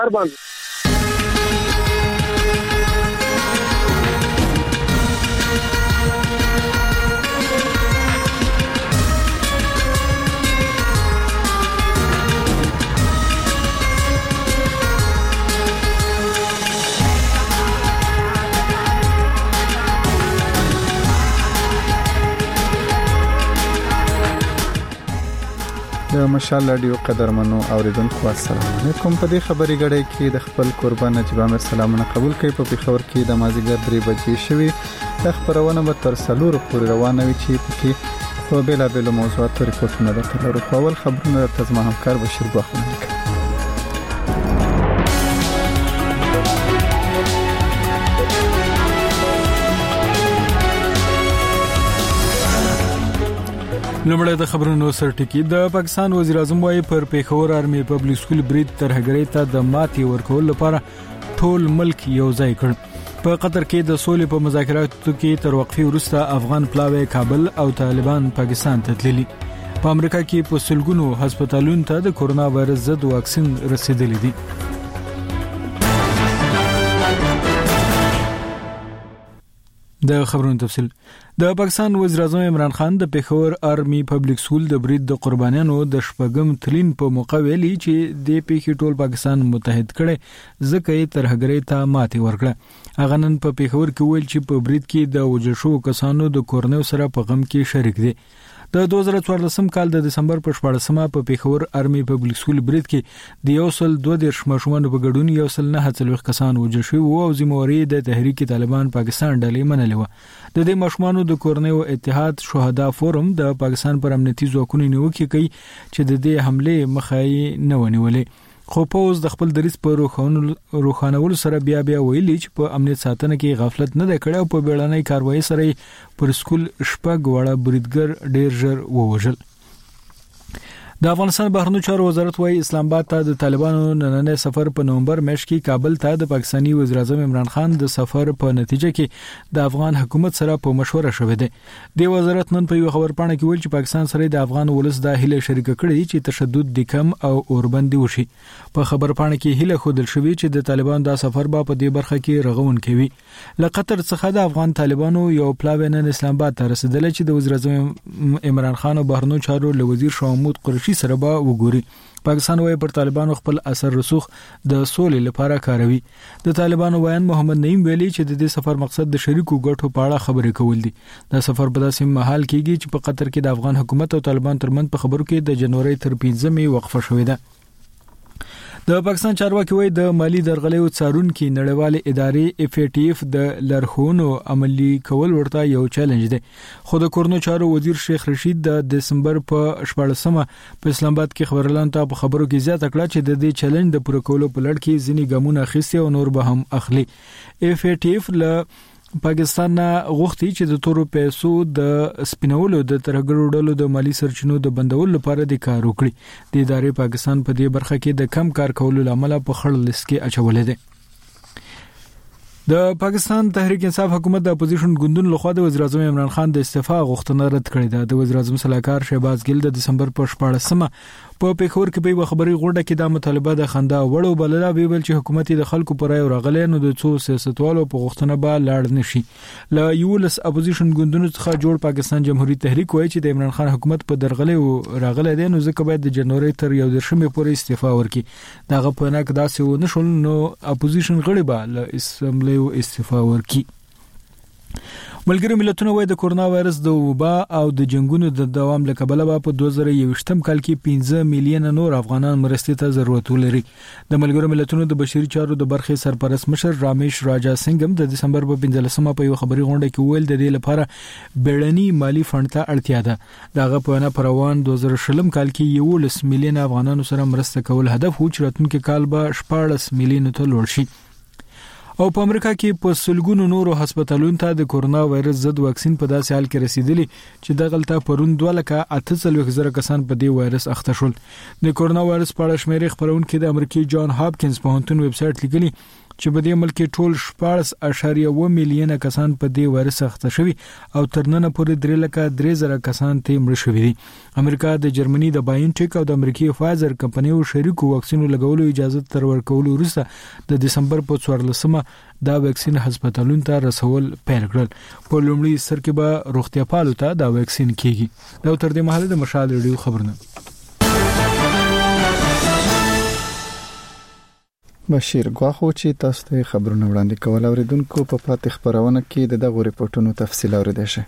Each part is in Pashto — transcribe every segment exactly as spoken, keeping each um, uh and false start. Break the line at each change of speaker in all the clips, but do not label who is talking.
هر باندې
د مشال رادیو قدرمنو اوریدونکو السلام علیکم. په دې خبري غړې کې د خپل قربان نجیب امیر سلامونه قبول کړئ. په پیښور کې د مازیګر درې بجې شوي د خبرونه به تر څلور پورې روانه وي چې پکې په بیلا بیلو موضوعاتو ریپورتونه درته لرو. خو اول خبرونه د تزما همکار بشیر غوښنه کوي.
لمړی د خبرونو سرټکی. د پاکستان وزیر اعظم وايي پر پیښور آرمي پبلک سکول برید ترهګرۍ ته د ماتي ورکول لپاره ټول ملک یو ځای کړ. په قطر کې د سولې په مذاکراتو کې تر وقفې وروسته افغان پلاوی کابل او طالبان پاکستان ته تللي. په امریکا کې په سلګونو هسپتالونو ته د کورونا وایرس ضد واکسین رسیدلی دی. د خبرونو تفصیل. د پاکستان وزیر اعظم عمران خان د پیښور آرمي پبلک سکول د برید د قربانیانو د شپږم تلین په موقع ویلي چې د پیښې ټول پاکستان متحد کړي ځکه یې ترهګرۍ ته ماتې ورکړه. هغه نن په پیښور کې ویل چې په برید کې د وژل شوو کسانو د کورنیو سره په غم کې شریک دي. د دوه زره څوارلسم کال د دسمبر په شپاړسمه په پیښور آرمي پبلک سکول برید کې د یو سل دوه دیرش ماشومانو په ګډون یو سل نه څلوېښت کسان وژل شوي او ذمہواري د تحریک طالبان پاکستان ډلې منلې و. د دې ماشومانو د کورنیو اتحاد شهدا فورم د پاکستان پر امنیتي ځواکونو نیوکه کوي چې د دې حمله مخې نه ونیولې. خو پوز د خپل دریس په روخانولو سره بیا بیا ویلي چې په امنیت ساتنه کې غفلت نه ده کړې او په بیړنۍ کاروایی سره پر سکول شپږ وړه بریدګر ډیر ژر ووژل. د افغانستان بهرنیو چارو وزارت وايي اسلام آباد ته د طالبانو نننی سفر په نومبر میاشت کې کابل ته د پاکستاني وزیر اعظم عمران خان د سفر په نتیجه کې د افغان حکومت سره په مشوره شوې ده. د وزارت نن په یو خبر پاڼه کې ویل چې پاکستان سره د افغان ولس د هیله شریک کړي چې تشدد د کم او اوربندي وشي. په خبر پاڼه کې هیله خودل شوې چې د طالبان د سفر به په دې برخه کې رغون کوي. له قطر څخه د افغان طالبانو یو پلاوی نن اسلام آباد ته رسیدل چې د وزیر اعظم عمران خان او بهرنیو چارو له وزیر شاه محمود قریشي سره به وګوري. پاکستان وايي پر طالبانو خپل اثر رسوخ د سولې لپاره کاروي. د طالبانو وایي محمد نعیم ویلي چې د دې سفر مقصد د شریکو ګټو په اړه خبرې کول دي. دا سفر په داسې مهال کېږي چې په قطر کې د افغان حکومت او طالبان ترمنځ په خبرو کې د جنوري تر پنځمې وقفه شوې ده. د پاکستان چارواکي وایي د مالی درغلیو څارونکو نړیوالې ادارې اف ای ټی اف د لارښوونو عملی کول ورته یو چیلنج دی. خو د کورنو چارو وزیر شیخ رشید د دسمبر په شپاړسمه په اسلام آباد کې خبرلاند ته په خبرو کې زیاته کړه چې د دې چیلنج د پوره کولو په لړ کې ځینې ګامونه اخیستي او نور به هم اخلي. اف ای ټی اف له پاکستان غوښتي چې د تورو پیسو د سپینولو د ترهګرو ډلو د مالی سرچینو د بندولو لپاره د کار وکړي. د ادارې پاکستان په دې برخه کې د کم کار کولو لامل په خړ لیست کې اچولې ده. د پاکستان تحریک انصاف حکومت د اپوزیشن ګوندونو لخوا د وزیر اعظم عمران خان د استعفا غوښتنه رد کړې ده. د وزیر اعظم صلاحکار شهباز ګل د دسمبر په شپاړسمه په پیښور کې په خبري غونډه کې د مطالبه د خندا وړو بللا ویل چې حکومت د خلکو پر راي راغلی نو د څو سیاستوالو په غوښتنه به لاړ نشي. ل یولس اپوزیشن ګوندونو څخه جوړ پاکستان جمهوریت تحریک وایي چې د عمران خان حکومت په درغلي راغلی دی نو ځکه باید د جنوري تر یو دشمې پورې استعفا ورکړي. دغه په نک داسې و نشول نو اپوزیشن غړي به له اسمبلی استعفا ورکړي. ملګری ملتونه وایي د کورونا وایرس د وبا او د جنگونو د دوام له کبله په دوه زره یوویشتم کال کې پنځه میلیون نور افغانان مرستې ته ضرورت ولري. د ملګری ملتونو د بشري چارو د برخې سرپرست مشر رامیش راجا سنگ هم د دسمبر په پنځلسمه په یو خبري غونډه کې ویل د دې لپاره بیړني مالی فند ته اړتیا ده. دغه په نه پروان دوه زره شلم کال کې یو لس میلیون افغانانو سره مرسته کول هدف و چې راتلونکي کال به شپاړس میلیون ته لوړ شي. او په امریکا کې په سلګونو نورو هسپتالونو ته د کورونا وایرس ضد واکسین په داسې حال کې رسیدلی چې دغلته پرون دوه لکه اته څلوېښت زره کسان په دې وایرس اخته شول. د کورونا وایرس په اړه شمیرې خبرونکو د امریکای جان هاپکینز پوهنتون ویب سټ لیکلي چې په دې ملک ټول شپږ اشاریه اووه میلیونه کسان په دې وایرس اخته شوي او تر نن پورې درې لکه درې زره کسان ته مړ شوي دي. امریکا د جرمني د باینټیک او د امریکای فایزر کمپنیو شریکو واکسینو لګولو اجازه تر ورکولو وروسته د دسمبر په څوارلسمه دا واکسین هسپتالونو ته رسول پیل کړل. په لومړي سر کې به روغتیاپالو ته دا واکسین کیږي. دا تر دې مهاله د مشال ریډیو خبرونه.
بشیر غواخو چې تاسو ته خبرونه وړاندې کول اوریدونکو په پاتې خبرونه کې د دغه ریپورتونو تفصیل اوریدئ شئ.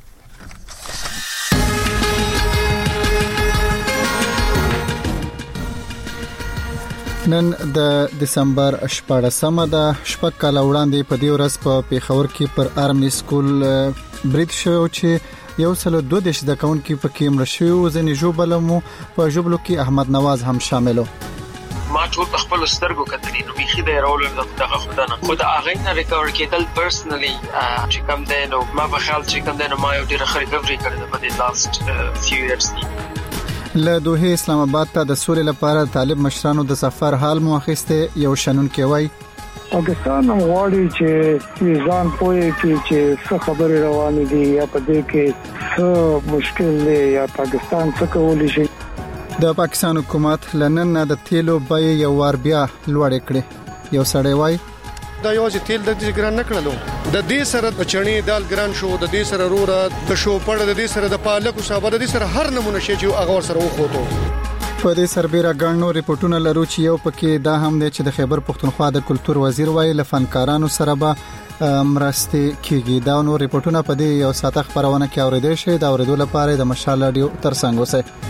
نن د دسمبر شپږمه د شپږ کال وړاندې په دې ورځ په پیښور کې پر آرمي سکول برید شو چې یو سل دوه دیش د کون کې پکې مړ شو. ځنې جوبلمو په جوبلو کې احمد نواز هم شاملو.
ما ټول خپل سترګو کتلې نو بيخي د رول دغه خدانه خو د اغه نه ریکور کېدل پرسنلی چې کوم دی نو ما په خیال چې کوم دی نو ما یو ډیره ښه ریکوري کړې په دې لاست فیو ایئرز.
له دوه اسلام آباد ته د سولې لپاره طالب مشرانو د سفر حال موخسته یو شنن کې وای
پاکستان غواړي چې ځان پوهه کې چې څه خبره روانه دي یا په دې کې څه مشکل دی یا پاکستان څه کولی شي.
د پاکستان حکومت لنن د تیلو بیه یو وار بیا لوړ کړې. یو سړی وای
دا یو چې تیل د دې ګران نکړلو د دې سره د چڼې دال ګران شو د دې سره روره د شو پړ د دې سره د پالکو صاحب د دې سره هر نمونه شي چې هغه سره وخوتو.
په دې سربېره ګڼو ریپورتونه لرو چې یو پکې دا هم دی چې د خیبر پښتونخوا د کلچر وزیر وای لفنکارانو سره به مرستي کیږي. دا نو ریپورتونه په دې یو ساعت خبرونه کې اوریدل شي. دا اوریدو لپاره د مشال رادیو ترڅنګ اوسئ.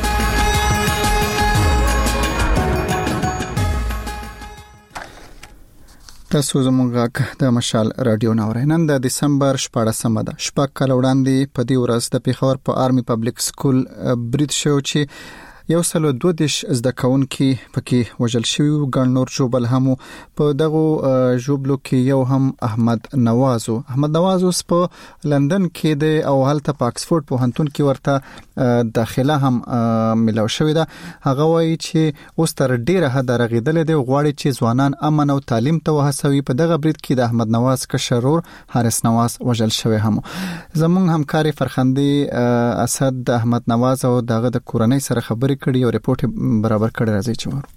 تاسو زموږ د مشال رادیو ناوړ نن د دسمبر شپږمه ده شپږ کال وړاندې په دې ورځ د پیښور په آرمي پبلک سکول برید شو چې یو سل دوه دیش زده کوونکي پکې وژل شوی. ګڼ نور جوبل هم په دغه جوبلو کې یو هم احمد نوازو احمد نوازو په لندن کې د او هلته په اکسفورد پوهنتون کې ورته داخله هم ملو شوی ده. هغه وایي چې اوس تر ډیره حد رغیدل دي غواړي چې ځوانان امن او تعلیم ته وهڅوي. په دغه برید کې د احمد نواز کشرور حارث نواز وژل شوی هم. زمونږ همکاري فرخندي اسد د احمد نواز او دغه د کورنۍ سره خبرې کړي او ریپورت برابر کړی راځي چې ورو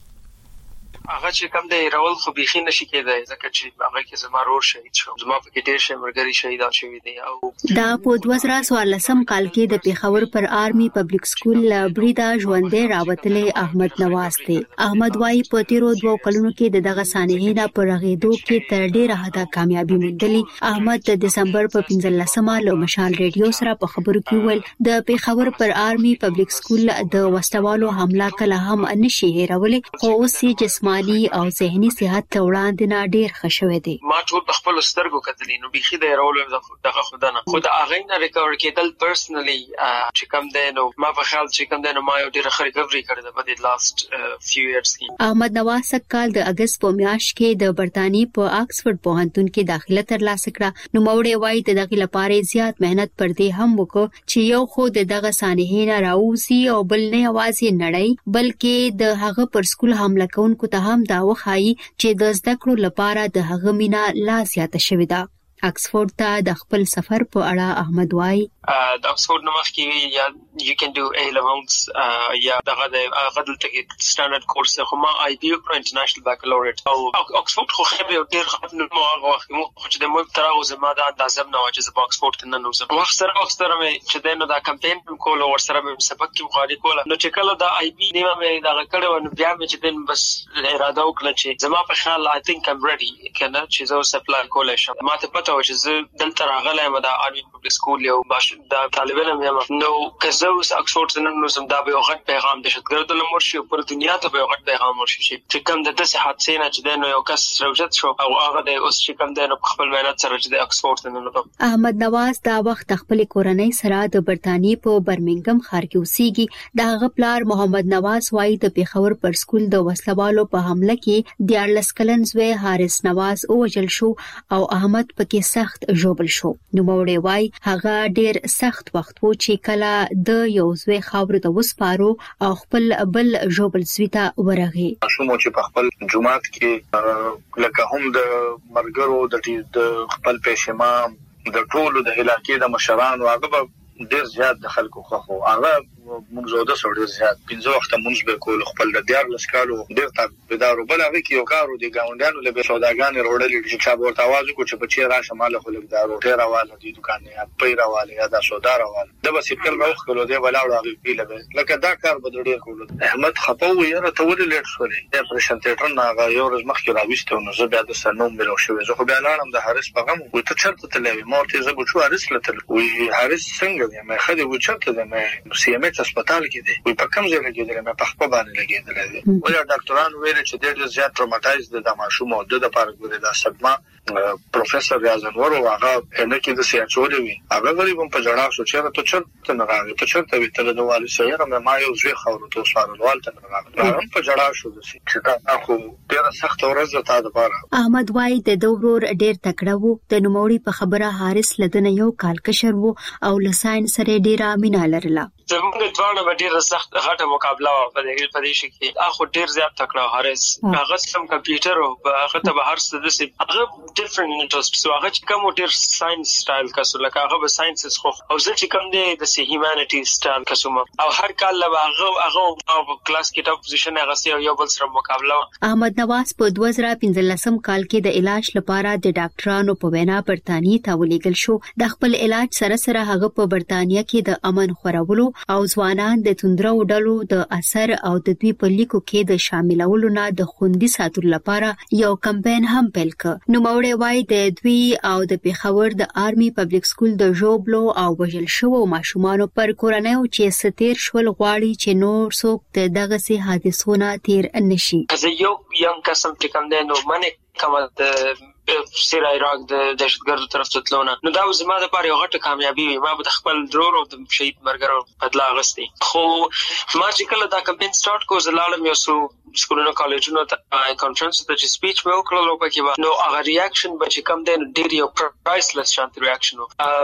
هغه چې کوم دی راول خو بيخي نشي کېدای ځکه چې هغه کې زما رور شهید شو زما په کې ډېر شي مرګري شهیدان شوی دي. او
دا په دوه زره څوارلسم کال کې د پیښور پر آرمي پبلک سکول بریدا ژوندې راوتلې احمد نواز دی. احمد وايي په تیرو دوه کلونو کې دغه سانحې په رغېدو کې تر ډیره حد کامیابی موندلې. احمد د دسمبر په پنځلسمه له مشال ریډیو سره په خبرو کې ویل د پیښور پر آرمي پبلک سکول د وسوالو حمله کله هم نشي هېرولې خو اوس یې جسماني او ذهني صحت ته وړاندې نه ډیر ښه شوی دی.
ما ټول خپل سترګو کتلې نو بيخي د رول دغه خدانه خو د اغه نه ریکور کېدل پرسنلی چې کوم دی نو ما په خیال چې کوم دی نو ما یو ډیره ښه ریکوري کړې په دې لاست فیو ایئرز کې.
احمد نواز کال د اگست په میاشت کې د برتانی په اکسفورد پوهنتون کې داخله ترلاسه کړه. نو موړې وایي د دغه لپاره زیات مهنت پر دې هم وکړ چې یو خو دغه سانحې نه راوځي او بل نه یوازې نړۍ بلکې د هغه پر سکول حمله کوونکو ته هم دا وخایي چې د زده کړو لپاره د هغه مینا لا زیاته شوې ده. اکسفورد ته د خپل سفر په اړه احمد وايي
د اکسفورد نو مخ کې یا you can do A levels یا دغه د غدل ته سټانډرد کورس خو ما آی بي او انټرنیشنل بیکالوريټ او اکسفورد خو خبره ډیر خپل نو هغه وخت مو چې د مو تر اوسه ما د اندازم نه واجب په اکسفورد ته نه نوزم وخت سره وخت سره مې چې دنه دا کمپاین کول او سره مې سبق کې مخالي کول نو چې کله دا آی بي نیمه مې دا کړو نو بیا مې چې دن بس اراده وکړه چې زما په خیال I think I'm ready کنه چې زه سپلای کولای شم. ما ته پته و چې زه دلته راغلم د آرمي پبلک سکول یو باش د طالب علم یم نو که اوس اکسفورد څخه نو سم دا به یو غټ پیغام د شتګردو لمر شي پر دنیا ته به یو غټ پیغام ورشي چې کوم د داسې حادثې نه چې نو یو کس راوځت شو او هغه د اوس چې کوم د خپل مهنت سره چې د اکسفورد نه نو.
احمد نواز دا وخت خپل کورنۍ سره د برتانی په برمنګم ښار کې اوسېږي. د هغه پلار محمد نواز وايي د پیښور پر سکول د وسلوالو په حمله کې دیارلس کلن زوی حارث نواز وژل شو او احمد پکې سخت ژوبل شو. نو موړې وايي هغه ډیر سخت وخت و چې کله د د یو زوی خاور د وسپارو او خپل بل جوبل سویتا ورغی
شومو چې په خپل جمعات کې لکه هم د مرګرو د خپل پېشمام د ټولو د علاقې د مشرانو هغه ډیر زیات د خلکو خو هغه موږ زوده سره ډیر زیات پنځه وخت مونږ به کول خپل د دیار لسکالو ډیر تابعدارو بل هغه کې یو کارو دي ګاونډیانو له سوداګان وروړل چې چا ورته आवाज کو چې بچی را شماله خلک دارو ډیر راواله دي دکان نه پیراواله یا د سوداراواله د بس کل راوخ کولو دی ولاړو هغه پیله لکه دا کار به ډیر کول احمد خطو یې را تول لیټ شولې د پرشنټر نه هغه یو ورځ مخکې راويسته نو زه بیا د سنوم ملو شوې زه خو بیا لاړم د حارس په غم و ته چرته تلې مورته زه بچو حارس لته وی حارس څنګه دی مې خدي و چرته د مې سی ام ایچ هسپتال کې دی وي په کوم ځای کې دی مې په خپل باندې لګیدل دي ولې ډاکټرانو ویل چې ډېر زیات ټروماتایز د ماشوم او د لپاره ګوري دا صدمه پروفیسور ریاضنور او هغه نه کې د سیاچولې وي هغه غریب په جړا شو چې ته چرته نه راغی ته چرته وي ته د والي سره مې ما یو ځای خورو ته سوالوال ته نه راغی په جړا شو د چې دا خو ډېر سخت ورځ ته د پاره
احمد وای د دورور ډېر تکړه وو د نوموړي په خبره حارس لدن یو کال کشر وو او لساین سره ډېر امینه لرله
زمونږ ځوانه به ډېر سخت غټه مقابله په دې په دې شي کې اخو ډېر زیات تکړه حارس هغه سم کمپیوټر او هغه ته به هر څه د سي هغه ډیفرنٹ انټرست سو هغه چې کوم ډېر ساينس سټایل کسو لکه هغه به ساينسز خو او زه چې کوم دی د سي هیومانټی سټایل کسو او هر کال له هغه هغه کلاس کې ټاپ پوزیشن هغه سي یو بل سره مقابله
احمد نواز په دوه زره پنځلسم کال کې د علاج لپاره د ډاکټرانو په وینا برتانی ته ولېږل شو د خپل علاج سره سره هغه په برتانیا کې د امن خورولو او ځوانان د توندرو ډلو د اثر او د دوی په لیکو کې د شاملولو نه د خوندي ساتلو لپاره یو کمپاین هم پیل کړ نو موړې وای د دوی او د پیښور د آرمي پبلک سکول د جوبلو او وژل شوو ماشومانو پر کورنیو چې ستیر شول غواړي چې نور څوک د دغه سي حادثو نه تیر نشي
از یو یم قسم چې کوم دی نو منه کوم د سیرا عراق د دهشتګردو طرف ته تلونه نو دا زما د پاره یو غټه کامیابی وي ما به خپل ضرور او د شهید مرګرو بدلا غستې خو ما چې کله دا کمپاین سٹارټ کو زلالم یو سو سکولونو کالجونو ته کانفرنس ته چې سپیچ مې وکړل او پکې نو هغه ریاکشن به چې کم دی ډېر یو پرایسلس شانت ریاکشن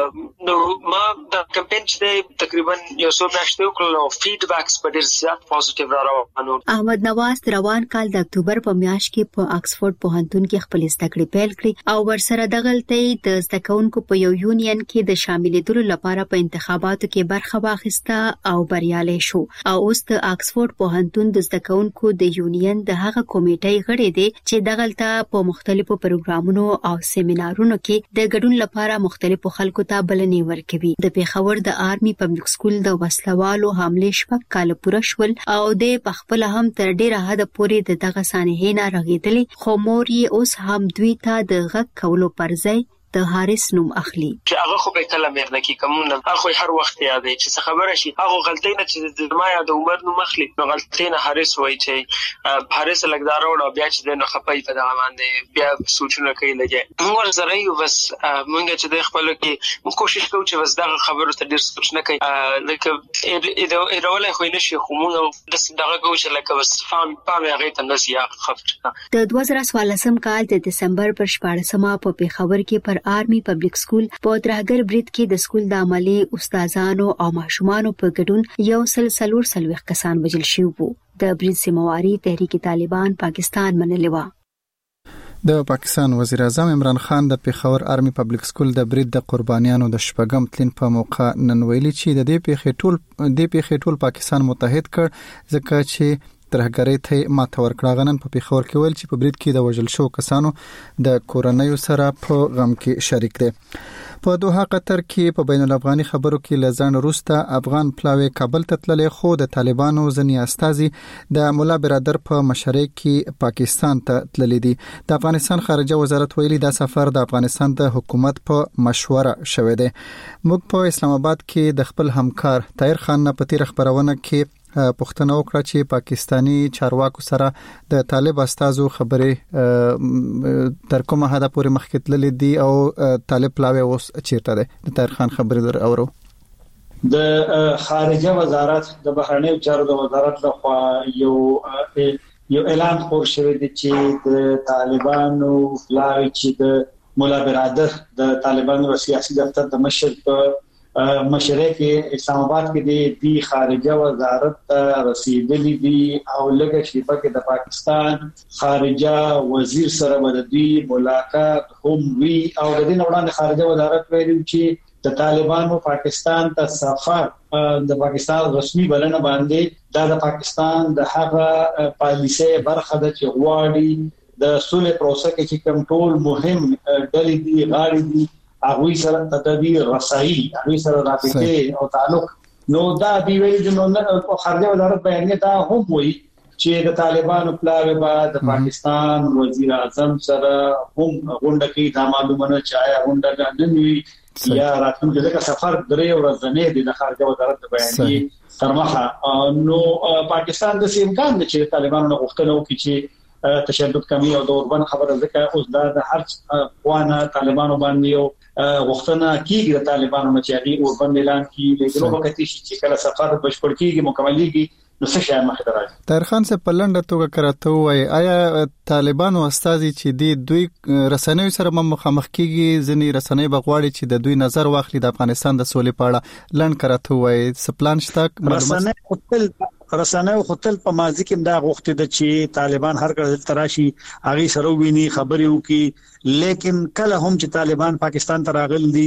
نو ما دا کمپاین چې تقریبا یو سو میاشتې وکړل او فیډبیکس په ډېر زیات پوزټیو را روانو
احمد نواز روان کال د اکتوبر په میاشت کې په آکسفورد پوهنتون کې خپل زده کړې پیل کړې او ورسره دغلته د زده کوونکو په یو یونین کې د شاملېدلو لپاره په انتخاباتو کې برخه واخیسته او بریالي شو او اوس د آکسفورد پوهنتون د زده کوونکو د یونین د هغه کمیټې غړي دي چې دغلته په مختلفو پروګرامونو او سیمینارونو کې د ګډون لپاره مختلفو خلکو ته بلنې ورکوي د پیښور د آرمي پبلک سکول د وسلوالو حمله شپږ کال پوره شول او د پخپل هم تر ډیره حد پورې د دغه سانحې نه رغیدلې خو مور یې اوس هم دوی ته د غږ کولو پرځای د حارس نوم اخلي
چې هغه خو به کله مېرنه کې کومونه هغه هر وخت یادې چې څه خبره شي هغه غلطي نه چې د ما یا د عمر نوم اخلي نو غلطي نه حارس وای چې حارس لګدار او بیا چې د نو خپای په دغه باندې بیا سوچونه کوي لګي موږ سره یو بس موږ چې د خپل کې موږ کوشش کوو چې بس دغه خبرو ته ډیر سوچ نه کوي لکه اې اراوله خو نه شي خو موږ د دغه کوو چې لکه بس فهم پام هغه ته نسیا خبره
د دوه زره څوارلسم کال د دسمبر پر شپاړسمه په پیښور کې پر آرمي پبلک سکول په ترهګر برید کې د سکول د عملي استادانو او ماشومانو په ګډون یو سلسلور سلويخ کسان وژل شوي وو د برید سیمواري تحریک طالبان پاکستان منلې و
د پاکستان وزیر اعظم عمران خان د پیښور آرمي پبلک سکول د برید د قربانیانو د شپږم تلین په موقع نن ویلي چې د دې پیښې ټول د پیښې ټول پاکستان متحد کړ ځکه چې ترهګری ته ماته ورکړه غنن په پیښور کې ول چې په برید کې د وژل شو کسانو د کورنیو سره په غم کې شریک دي په دوحه قطر کې په بین الافغاني خبرو کې لزان روستا افغان پلاوی کابل ته تللې خو د طالبانو ځنی استازي د مولا برادر په مشرۍ کې پاکستان ته تللې دي د افغانستان خارجه وزارت ویلي دا سفر د افغانستان د حکومت په مشوره شوه دی موږ په اسلام آباد کې د خپل همکار طاهر خان نه په تیر خبرونه کې پښتنه وکړه چې پاکستانی چارواکو سره د طالب استازو خبرې تر کومه حد پورې مخکې تللې دي او طالب پلاوی اوس چیرته ده د طاهر خان خبرې در اورو
د خارجه وزارت د بهرنیو چارو د وزارت لخوا یو یو اعلان خور شوی دی چې د طالبانو پلاوی چې د مولا برادر د طالبانو سیاسي دفتر د مشر په مشره کې اسلام آباد کې د خارجه وزارت رسیدلې دي او لږه شیبه کې د پاکستان خارجه وزیر سره مددي ملاقات هم وی او د دې وړاندې خارجه وزارت ویلي چې د طالبانو پاکستان ته سفر د پاکستان رسمي بلنه باندې دا د پاکستان د هغه پالیسي برخه د چغواړي د سولې پروسه کې چې کوم ټول مهم ډلې دي غاړي دي هغه سره تدبیر رسایي هغه سره رابطه او تعلق نو دا دی ویل نو خارجه وزارت بیان دا هم وایي چې د طالبانو پلاوی بعد د پاکستان وزیر اعظم سره هم غونډه کې دا معلومه چې آیا غونډه نه وي یا راتلونکي دغه سفر درې ورځې د خارجه وزارت بیان تر مخه نو پاکستان د امکان دی چې طالبانو غوښتنه وکړي چې تشدد کمی او د اوربن خبره ځکه اوس دا د هر قوانه طالبانو باندې یو غوښتنه کیږي د طالبانو نه چې هغه اوربن اعلان کړي لیکن وخت چې کله سفر بشپړ کیږي مکملېږي نو څه شي مخه درځي.
طاهر خان سے پلنډه توګه کراته وای آیا طالبانو استازي چې دی دوی رسنوي سره مخامخ کیږي ځنی رسنوي بغواړي چې د دوی نظر واخلي د افغانستان د سولې په اړه لند کراته وای سپلان شته
رسنوي خپل رسنوي خپل په ماضي کې دا غوښتي د چې طالبان هر کله تراشي هغه سره ویني خبري وکي لیکن کله هم چې طالبان پاکستان ته راغلي دي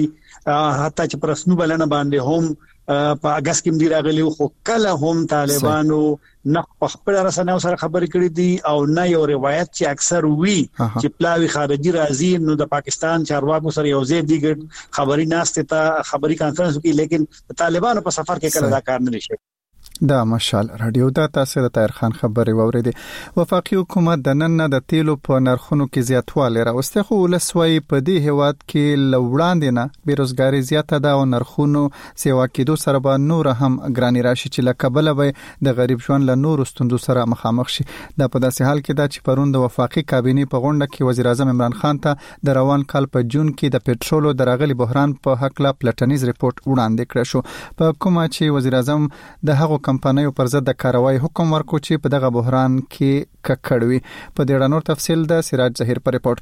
حتی چې پرسنو بلنه باندې هم په اگست کې دی راغلی خو کله هم طالبانو نه خپل رسنوي سره خبرې کړې دي او نه یو روایت چې اکثر وی چې پلاوی خارجي راځي نو د پاکستان چارواکو سره یو ځای دیګ خبري ناشته ته خبري کانفرنس وکي لیکن طالبانو په سفر کې کله دا کار نه شي.
دا مشال رادیو دا تاسو د طاهر خان خبرې واوریدې. وفاقي حکومت د نن نه د تیلو په نرخونو کې زیاتوالی راوسته خو ولسوي په دې هواد کې لوړاندې نه بیروزګاری زیاته ده او نرخونو سیوا کېدو سره به نور هم ګرانی راشي چې لکبل به د غریب ژوند له نور ستوندو سره مخامخ شي. دا په داسې حال کې دا چې پرون د وفاقي کابینې په غونډه کې وزیر اعظم عمران خان ته د روان کال په جون کې د پټرولو د راغلي بحران په حق لا پلټنیز ریپورت وړاندې کړ شو په کومه چې وزیر اعظم د هغو کمپنیو پر ضد د کاروایی حکم ورکو چې په دغه بحران کې ککړوي. په دې اړه نور تفصیل د سراج ظهیر پر ریپورت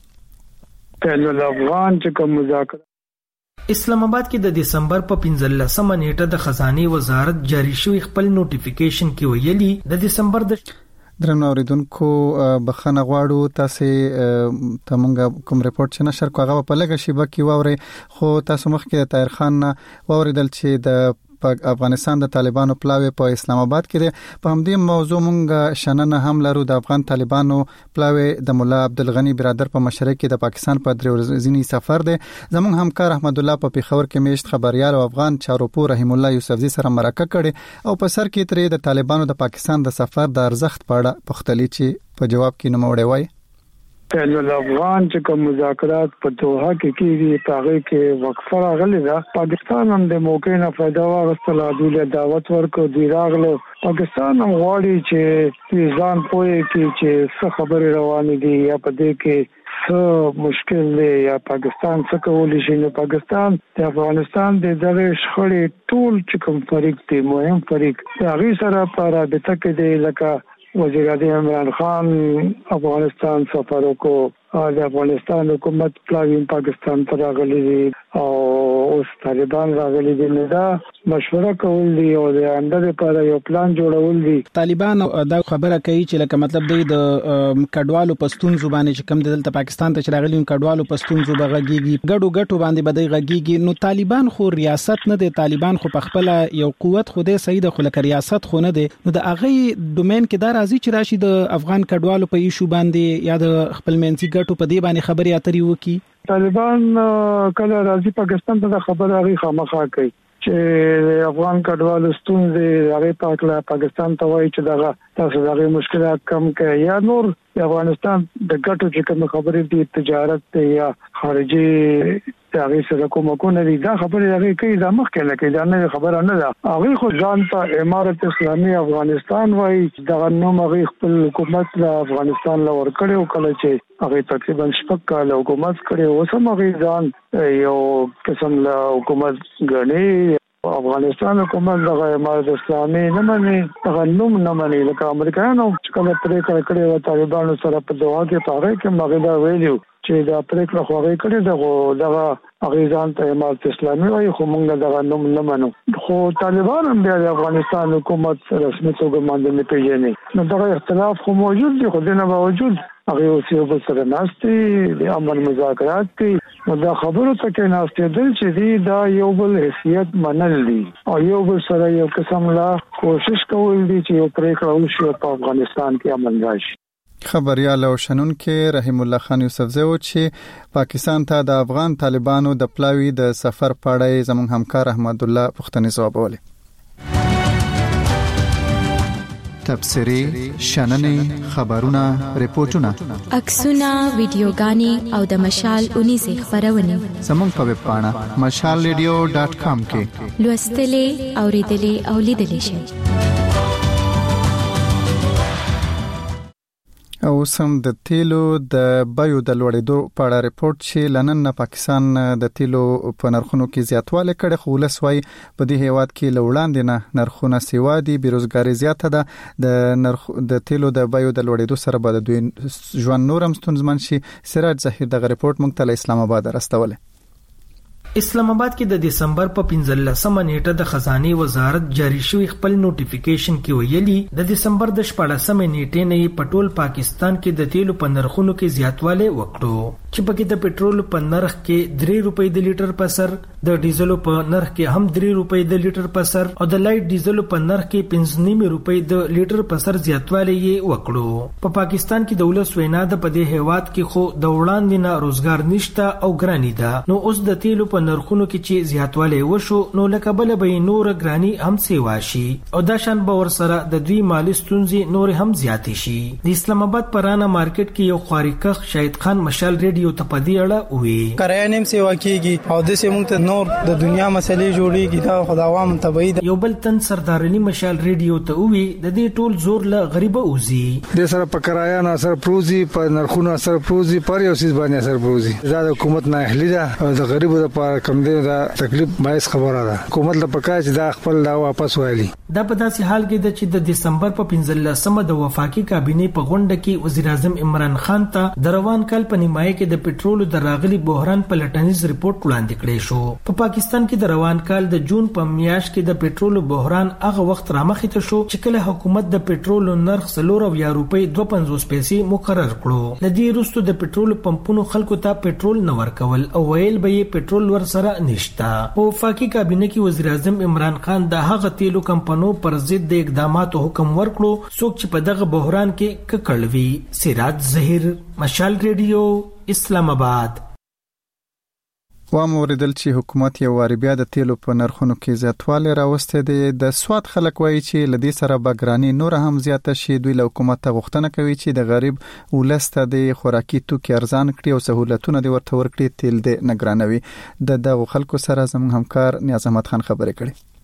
کې
تل افغان چې کوم مذاکره
اسلام آباد کې د دسمبر په پنځلسمه نیټه د خزانه وزارت جاری شوی خپل نوټیفیکیشن کې ویلي د دسمبر د
درنو اوریدونکو بخښنه غواړو تاسو ته مونږ کوم ریپورت چې نشر کوغه په لګه شی بکی ووري خو تاسو مخکې د طاهر خان ووریدل چې د په افغانستان د طالبانو پلاوی په اسلام آباد کې په همدې موضوع مونږ شننه هم لرو. د افغان طالبانو پلاوی د مولا عبدالغنی برادر په مشرۍ کې د پاکستان په درې ورځنی سفر دی. زموږ همکار احمد الله په پیښور کې میشت خبريال او افغان چاروپور رحیم الله یوسفزی سره مرکه کړي او په سر کې ترې د طالبانو د پاکستان د سفر د ارزښت په اړه پوښتنې چې په جواب کې نوموړی وایي
تل افغان چې کوم مذاکرات په دوحه کې کیږي هغه کې وقفه راغلی ده. پاکستان هم د موقع نه فائدہ واغستل عادل دعوت ورکو دی راغلو. پاکستان هم غواړي چې ځان پوهه کې چې څه خبره روانه دي یا په دې کې څه مشکل دی یا پاکستان څه کولی شي. نو پاکستان د افغانستان د دغه شخړې ټول چې کوم فریق دی مهم فریق هغه سره په رابطه کې دی لکه وزیر اعظم عمران خان افغانستان سفر کو د افغانستان حکومت پلاوین پاکستان ته راغلي دي او اوس طالبان راغلي دي نه دا مشوره کول دي او د انده لپاره یو پلان جوړول دي.
طالبان دا خبره کوي چې لکه مطلب دی د کډوالو پښتون زبانه چې کم دلته پاکستان ته راغلي کډوالو پښتون زبه غږیږي ګډو ګټو باندې بدای غږیږي. نو طالبان خو ریاست نه دي، طالبان خو په خپل یو قوت خوده سید خو لکه ریاست خو نه دي. نو د هغه ډومین کې دا راځي چې راشي د افغان کډوالو په ایشو باندې یا د خپل منځي ګټو په دې باندې خبرې اترې وکي.
طالبان کله راځي پاکستان ته خبره غي خامخا کوي چې افغان کډوالو ستونزې هغه پاکلا پاکستان ته وایي چې دا تاسو دغه مشکلات کم کړئ یا نور افغانستان د ګټو چې کوم خبرې دي تجارت یا خارجي هغه سره کوم کو نه دي دا خبره هغه کوي دا مخکې نه کوي دا نه خبره نه ده. هغه خو ځان ته امارت اسلامي افغانستان وایي دا نو هغه خپل حکومت له افغانستان لور کړو کله چې هغه تقریبا شپږ کال حکومت کړي اوس هم هغه ځان یو قسم له حکومت غني افغانستان حکومت دغه امارت اسلامي نه مني هغه نوم نه مني لکه امریکایانو چې کومه طریقه کړې و طالبانو سره په دوه کې پاره کې مغدا ویلو چې دا پریکړه خوغې کړې ده دغه اغیزان ته امارت اسلامي او خو موږ دغه نوم نه منو خو طالبان هم د افغانستان حکومت رسمي توګه باندې نه پیژني نو دغه اختلاف خو موجود دی خو د نه باوجود هغه اوس یو بل سره ناشتي د امن مذاکرات کوي نو دا خبرو ته کې ناشته دل چې دی دا یو بل حیثیت منل دي او یو بل سره یو قسم لا کوشش کول دي چې یو پریکړه وشي په افغانستان کې امن راشي
خبريال او شنونکو رحیم الله خان یوسفزی و چې پاکستان ته د افغان طالبانو د پلاوی د سفر پاړې زموږ همکار احمد الله پښتني ځوابولې تبصری شننې خبرونه ریپورتونه
عکسونه ویډیوګانې او د مشال اونې زی خبرونه
زموږ په ویب پاڼه مشال ریډیو ډاٹ کام کې
لوستلې اوریدلې او لیدلې شئ
او سم د تیلو د بایو د لوړېدو په اړه ریپورت چې لنن نه پاکستان د تیلو په نرخونو کې زیاتوالی کړي خو لسوي په دې هیواد کې لوړاندې نه نرخونه سیوا دي بیروزګاری زیاته ده د نرخ د تیلو د بایو د لوړېدو سره به د دوی ژوند نورم ستونزمن شي سراج ظهیر د ریپورت مونږ ته اسلام آباد راستوله
اسلام آباد کې د دسمبر په پنځلسمه نیټه د خزانه وزارت جاری شوی خپل نوټیفیکیشن کې ویلي د دسمبر د شپږمه نیټې نه په ټول پاکستان کې د تیلو په نرخونو کې زیاتوالی وکړو چې پکې د پټرول په نرخ کې درې روپۍ د لیټر په سر د ډیزلو په نرخ کې هم درې روپۍ د لیټر په سر او د لایټ ډیزلو په نرخ کې پنځه نیمه روپۍ د لیټر په سر زیاتوالی یې وکړو په پاکستان کې د ولس وینا د پدې هیواد کې خو د وړاندې نه روزګار نشته او ګرانی ده نو اوس د تیلو په نرخونو کې چې زیاتوالی وشو نو لکه بل به نور ګرانی هم سیوا شي او دا شان به ور سره د دوی مالی ستونزې نور هم زیات شي د اسلام آباد پرانا مارکیټ کې یو خاریکخ شهید خان مشال ریډیو ته پدې اړه وی
کرایم سیوا کیږي او د سیمون ته نور د دنیا مسلې جوړیږي دا خداوام تبعید
یو بل تن سردار علي مشال ریډیو ته وی د دې ټول زور له غریب اوزي
د سره په کرایانو اثر پروزي په نرخونو اثر پروزي پر یو سیس باندې اثر پروزي دا د حکومت نه اهلی ده د غریبو لپاره کم دی دا تکلیف باعث خبره ده حکومت له پکای چې دا خپل دا واپس وایي
دا په داسې حال کې ده چې د دسمبر په پنځلسمه د وفاقي کابینې په غونډه کې وزیر اعظم عمران خان ته د روان کال په نیمایي کې د پټرول د راغلي بحران په لټنیز ریپورت وړاندې کړی شو په پاکستان کې د روان کال د جون په میاشت کې د پټرول بحران هغه وخت رامخې ته شو چې کله حکومت د پټرول نرخ څلور یا روپۍ دوه پنځوس پیسې مقرر کړو لدی وروسته د پټرول پمپونو خلکو ته پټرول نه ورکول او ویل به یې پټرول ور سره نشته په وفاقي کابینه کې وزیر اعظم عمران خان د هغه تیلو کمپنیو پر ضد د اقداماتو حکم ورکړو څوک چې په دغه بحران کې ککړوي سراج ظهیر مشال ریډیو اسلام آباد
و موردل چې حکومت یو واری بیا د تیلو په نرخونو کې زیاتوالی راوسته دي د سواد خلک وایي چې لدی سره بګرانی نور هم زیاته شي دوی له حکومت ته غوښتنه کوي چې د غریب ولسته د خوراکي توکي ارزان کړي او سہولتونه دی ورته ورکړي تیل د نگرانوي د دغه خلکو سره زموږ همکار نیاز احمد خان خبرې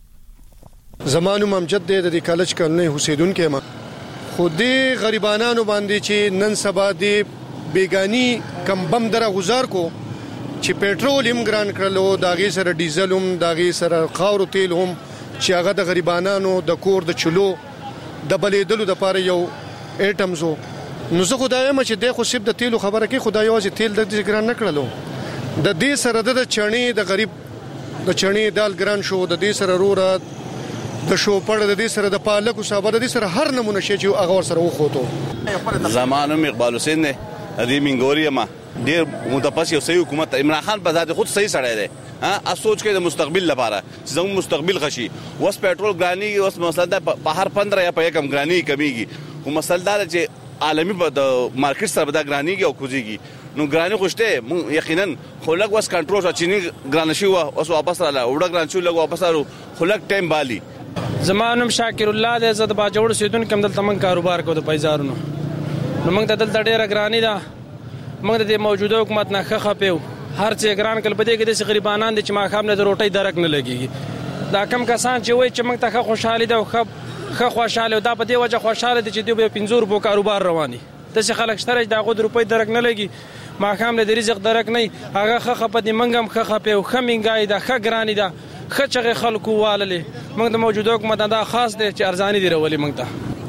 کړي
زمانو ممجد د دې کالج کلنې اوسیدونکو ما خودي غریبانو باندې چې نن سبا دی بیگانی کم بم دره گزار کو چې پېټرول هم ګران کړلو داغي سره ډیزل هم داغي سره خاور تیل هم چې هغه د غریبانو د کور د چلو د بلیدلو د پاره یو ایټمزو نو زه خدای ما چې د خو سیب د تیلو خبره کې خدای واځي تیل د دې ګران نکړلو د دې سره د چڼې د غریب د چڼې دال ګران شو د دې سره روره د شوپړ د دې سره د پالکو صاحب د دې سره هر نمونه شي چې هغه ور سره وخوتو
زمانو اقبال حسین نه ادي منګوري ما ډیر متپس یو صحیح حکومت عمران خان په ذات خود صحیح سړی دی ها ا سوچ کې د مستقبل لپاره زموږ مستقبل خشي وس پېټرول ګرانی اوس مسله ده په هر پندرہ یا په کم ګرانی کمیږي خو مسله ده چې عالمي په د مارکیټ سره د ګرانیږي او کوزيږي نو ګرانی خوشته یقینا خلک وس کنټرول چینی ګران شي او اوس واپس رااله وړه ګران شو لګ واپس راو خلک ټایم بالي
زمانم شاکر الله د عزت باجوړ سیدون کم دل تمن کاروبار کو د پیزارونو نو موږ ته دل ډیره ګرانی ده موږ د موجوده حکومت نه خخه پیو هر څه ګران کل بده کې د غریبانان د چې ما خام نه د روټي درک نه لګيږي دا کم کسان چې وای چې موږ ته خوشاله دي او خب خه خوشاله دا په دې وجه خوشاله دي چې دوی په پنځور بو کاروبار رواني د څه خلک شتره دا غو د روپي درک نه لګي ما خام نه د رزق درک نه هغه خخه په دې منګم خخه پیو خمینګای دا خه ګرانی دا خچغه خلکو والله موږ د موجوده حکومت دا خاص دي چې ارزانی دی رولي موږ ته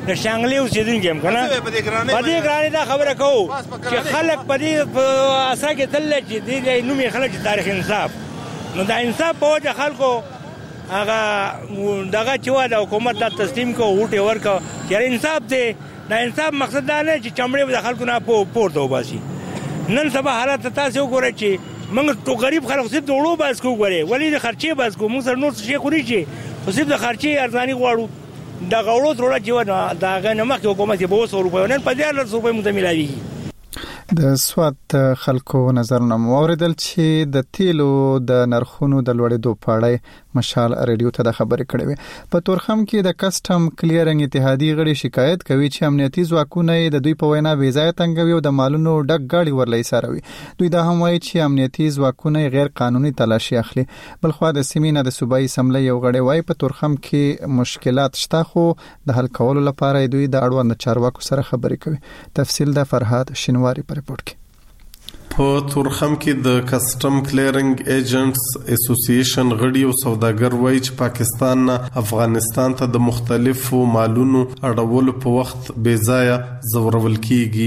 د شانګلې اوسیدونکو هم کنه په دې ګرانې دا خبره کوو چې خلک په دې اسا کې تل چې دې نومي خلک تاریخ انصاف نو دا انصاف په وجه خلکو هغه دغه چې وا د حکومت د تسلیم کو وټه ورکو چې انصاف دی دا انصاف مقصد دا نه چې چمړې د خلکو نه پورته وباسي نن سبا حالت تاسو وګورئ چې موږ تو غریب خلک صرف دوړو باز کو غوړي ولی د خرچې باز کو موږ سره نور څه خوري چې صرف د خرچې ارزاني غواړو دا غوړو تروړه چې دا غنه مخکې حکومت به وسو روپیو نن په ډیر لس روپیو متملاوي
د سوات خلکو نظرونه موریدل چې د تیلو د نرخونو د لوړېدو په اړه مشال ریډیو ته د خبرې کړې وي په تورخم کې د کسټم کلیرنګ اتحادیې غړي شکایت کوي چې امنیتي ځواکونه د دوی په وینا بې ځای تنګوي او د مالونو ډک گاډي ورلې ساروي دوی دا هم وایي چې امنیتي ځواکونه غیر قانوني تلاشي اخلي بلخو د سیمینه د صوبایي اسمبلی یو غړي وایي په تورخم کې مشکلات شته خو د حل کولو لپاره دوی د اړوند چارواکو سره خبرې کوي تفصیل د فرهاد شینواری په ریپورت کې
په تورخم کې د کسټم کلیرنګ ایجنټس اسوسییشن غړي او سوداګر وایي چې پاکستان نه افغانستان ته د مختلفو مالونو اړولو په وخت بې ځایه زورول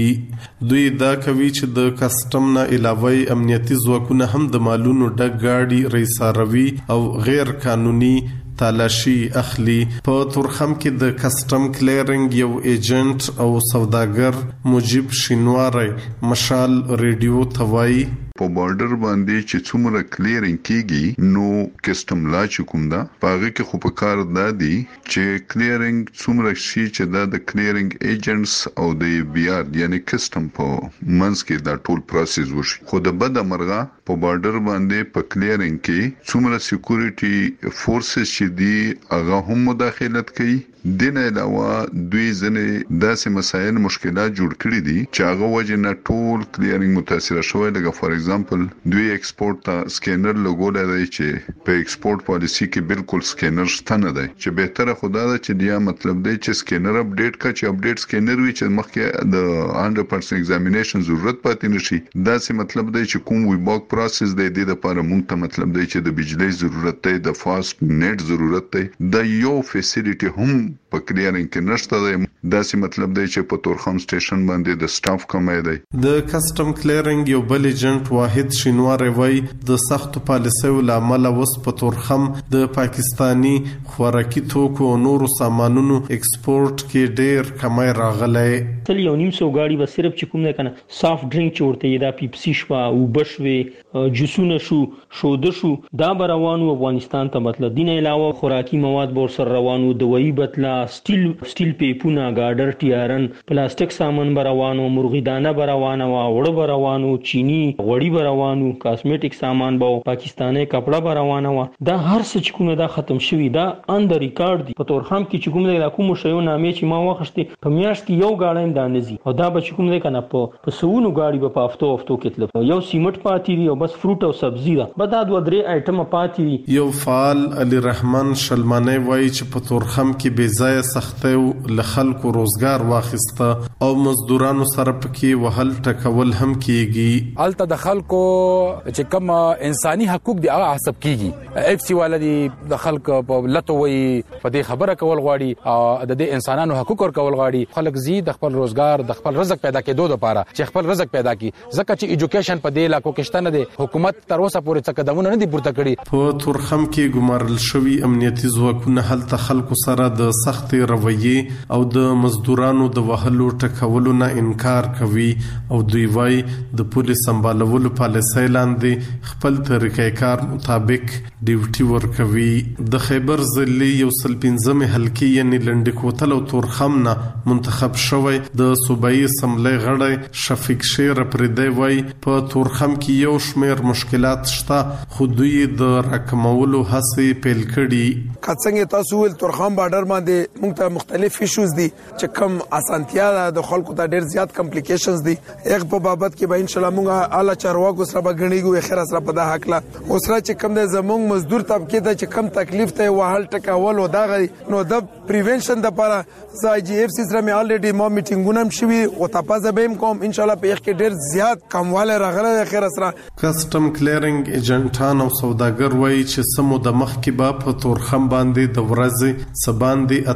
کیږي دوی دا کوي چې د کسټم نه علاوه امنیتي ځواکونه هم د مالونو ډک گاډي ریساروي او غیر قانوني تالاشي اخلي په تورخم کې د کسټم کلیرنګ یو ایجنټ او سوداګر مجيب شینواری مشال ریډیو توای
په بارډر باندې چې څومره کلیرنګ کیږي نو کسټم لا چې کوم دا پاغه کې خو په کار دادي چې کلیرنګ څومره شي چې دا د کلیرنګ ایجنټس او د بي آر یعنی کسټم په منځ کې دا ټول پروسس وشي خو د بد امرغه په بارډر باندې په کلیرنګ کې څومره سکیورټي فورسز چې دی هغه هم مداخلت کوي دین علاوه دوی ځنې داسې مسایل مشکلات جوړ کړی دي چې هغه وجه نه ټول کلیرنګ متاثر شوی لکه فار ایگزامپل دوی ایکسپورت ته سکینر لګول دی چې په ایکسپورت پالیسی کې بالکل سکینر شته نه دی چې بهتره خدا دا چې دی مطلب دی چې سکینر اپډیټ کا چې اپډیټ سکینر وي چې مخکې د one hundred percent ایگزامینیشن ضرورت پاتې نشي داسې مطلب دی چې کوم وی باک پروسس دی د لپاره مونږ ته مطلب دی چې د بجلی ضرورت دی د فاست نیټ ضرورت دی د یو فیسیلیټي هم په کلیرنګ کې نشته دی داسې مطلب دی چې په تورخم سټیشن باندې د سټاف کمای دی
د کسټم کلیرنګ یو بل ایجنټ واحد شینواری وای د سخت پالیسیو لامل وس په تورخم د پاکستانی خوراکي توکو او نورو سامانونو ایکسپورت کې ډیر کمای راغلی
تل یو نیم سو غاړي به صرف چې کوم نه کنه سافټ ډرینک چورته دا پیپسي شوا او بشوي جوسونه شو شوده شو دا روانو افغانستان ته مطلب دین علاوه خوراکي مواد بور سره روانو دوی بتلا سټیل سټیل پیپونه گاډر ټیارن پلاستیک سامان بروانو مرغیدانه بروانو وړ بروانو چینی غوړی بروانو کاسمیټیک سامان بو پاکستاني کپڑا بروانو دا هر څه چې کومه دا ختم شوی دا ان د ریکارډ دی په تورخم کې چې کومه دا کوم شیو نامې چې ما وخته په میاشت کې یو غاړه اندانزي او دا به چې کومه کنه په په سونو غاړي په هفتو هفتو کې تل یو سیمټ پاتې دی او بس فروټ او سبزی دا به دا دوه درې آیټم پاتې دی
یو فعال علي رحمان شلمانه وایي چې په تورخم کې بې ځای سختي لخلکو روزګار واخیسته او مزدورانو سره پکې وهل ټکول هم کیږي
الته د خلکو چې کوم انساني حقوق دی هغه حساب کیږي اف سی والدي د خلک په لته وي په دې خبره کول غواړي او د دې انسانانو حقوق ور کول غواړي خلک زی د خپل روزګار د خپل رزق پیدا کېدو لپاره چې خپل رزق پیدا کی ځکه چې ایجوکیشن په دې علاقو کې شته نه دی حکومت تر اوسه پورې څه قدمونه نه دي پورته کړي
په تورخم کې ګمارل شوی امنیتي ځواکونه هلته خلکو سره د سخت رویه او د مزدورانو د وهلو ټکولو نه انکار کوي او دوی وايي د پولیس سمبالولو پالیسۍ لاندې خپل طریقې کار مطابق ډیوټي ورکوي د خیبر ضلعي یو سل پنځمه حلقې یعنی لنډ کوتل او تورخم نه منتخب شوی د صوبایي اسمبلی غړی شفیق شیر پردی وايي په تورخم کې یو شمیر مشکلات شته خو دوی د راکمولو هڅې پیل کړي
کڅنګ تاسو ول تورخم بارډر باندې موږ ته مختلف ایشوز دي چې کوم اسانتیا د خلکو ته ډیر زیات کمپلیکیشنز دي یک په بابت کې به ان شاء الله موږ اعلی چارواکو سره بغنیږو خیر سره په دا حق لا اوسره چې کوم د زموږ مزدور طبقه ته چې کوم تکلیف ته وهل ټکاول و دا غي نو د پریونشن د لپاره زای جی اف سی سره مې الریډي ما میټینګونه هم شوي او تاسو به هم کوم ان شاء الله په یک کې ډیر زیات کمواله راغله خیر سره
کسټم کلیرنګ ایجنټان او سوداګر وایي چې سمو د مخ کې با په تورخم باندې د ورځې سباندې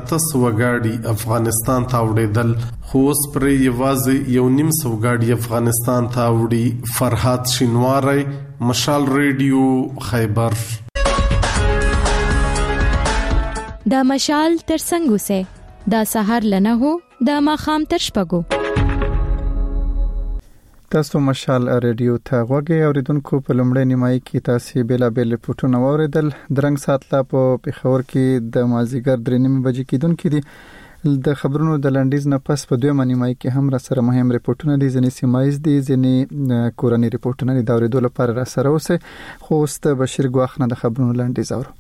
اته سو غاډي افغانستان ته وړېدل، خو اوس پرې یوازې یو نیم سو غاډي افغانستان ته وړي. فرحات شینواری، مشال ریډیو، خیبر.
دا مشال تر څنګه سه دا سحر لنه هو دا ماخام تر شپګو.
تاسو مشال ریډیو ته غوږی اوریدونکو. په لومړی نیمایي کې تاسو بیل بیل پټونه واوریدل. درنګ سات لا په پیښور کې د مازیګر درې نیمه بجې کېدونکې دي. د خبرونو د لنډیز نه پس په دویمه نیمایي کې هم را سره مهم ریپورتونه دي، ځینې سیمایز دي، ځینې کورنۍ ریپورتونه دي. دا اوریدو لپاره را سره اوسه. خو اوس د بشیر ګواخ نه د خبرونو لنډیز اورو.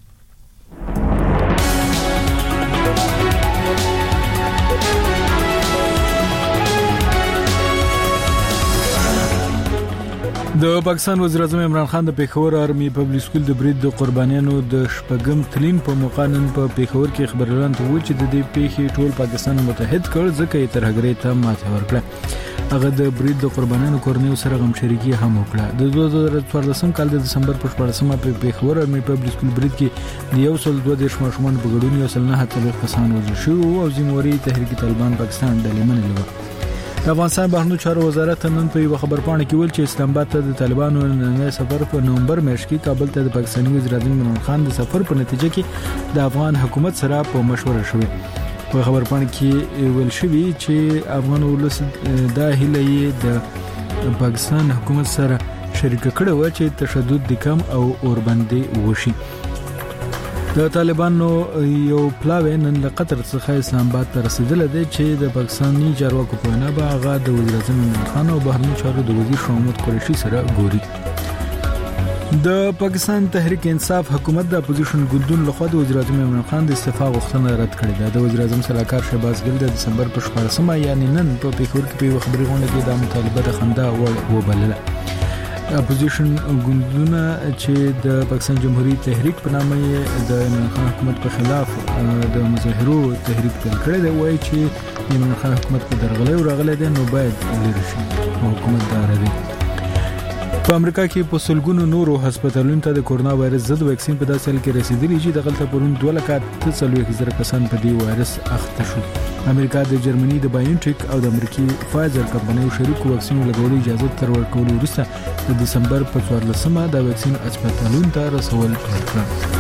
د پاکستان وزیر اعظم عمران خان د پیښور آرمي پبلک سکول د برید د قربانیانو د شپږم تلین په موقع نن په پیښور کې خبرلان ته و چې د دې پیښې ټول پاکستان متحد کړ، ځکه یې ترهګرۍ ته ماته ورکړه. هغه د برید د قربانیانو کورنیو سره غم شریکي هم وکړه. د دوه زره څوارلسم کال د دسمبر په شپږمه په پیښور آرمي پبلک سکول برید کې د یو سل دوه دیرش ماشومان په ګډون یو سل نه اتلس کسان وژل شوي او ذمہواری تحریک طالبان پاکستان ډلې منلې و. د افغانستان بهرنیو چارو وزارت نن په یو خبرپاڼه کې ویل چې اسلام آباد ته د طالبانو نن سفر په نومبر میاشت کې کابل ته د پاکستاني وزیر اعظم عمران خان د سفر په نتیجه کې د افغان حکومت سره په مشوره شوې. په خبرپاڼه کې ویل شوی چې افغان ولس د هیله د پاکستان حکومت سره شریک کړي و چې تشدد د کم او اوربندي وشي. د طالبانو یو پلاوی نن له قطر څخه اسلام آباد ته رسیدل دی چې د پاکستاني چارواکو په وینا به هغه د وزیر اعظم عمران خان او بهرنیو چارو د وزیر شاه محمود قریشي سره ګوري. د پاکستان تحریک انصاف حکومت د اپوزیشن ګوندونو لخوا د وزیر اعظم عمران خان د استعفا غوښتنه رد کړې ده. د وزیر اعظم صلاحکار شهباز ګل د دسمبر په شپږمه یعنی نن په پیښور کې په خبري غونډه کې د مطالبه د خندا وړ وبلله. اپوزیشن ګوندونه چې د پاکستان جمهوریت تحریک په نامه د عمران خان حکومت په خلاف د مظاهرو تحریک پیل کړی دی، وایي چې عمران خان حکومت په درغلۍ ورغلی دی نو باید لري شي او حکومت دار دی. په امریکا کې په سلګونو نورو هسپتالونو ته د کورونا وایرس ضد واکسین په داسې حال کې رسیدلی چې د غلطه پرون دوه لکه اته څلوېښت زره کسان په دې وایرس اخته شو. امریکا د جرمني د بایونټیک او د امریکای فایزر کمپنیو شریکو واکسین لګولو اجازه تر ورکولو وروسته د دسمبر په څوارلسمه د واکسین هسپتالونو ته رسول پیل کړل.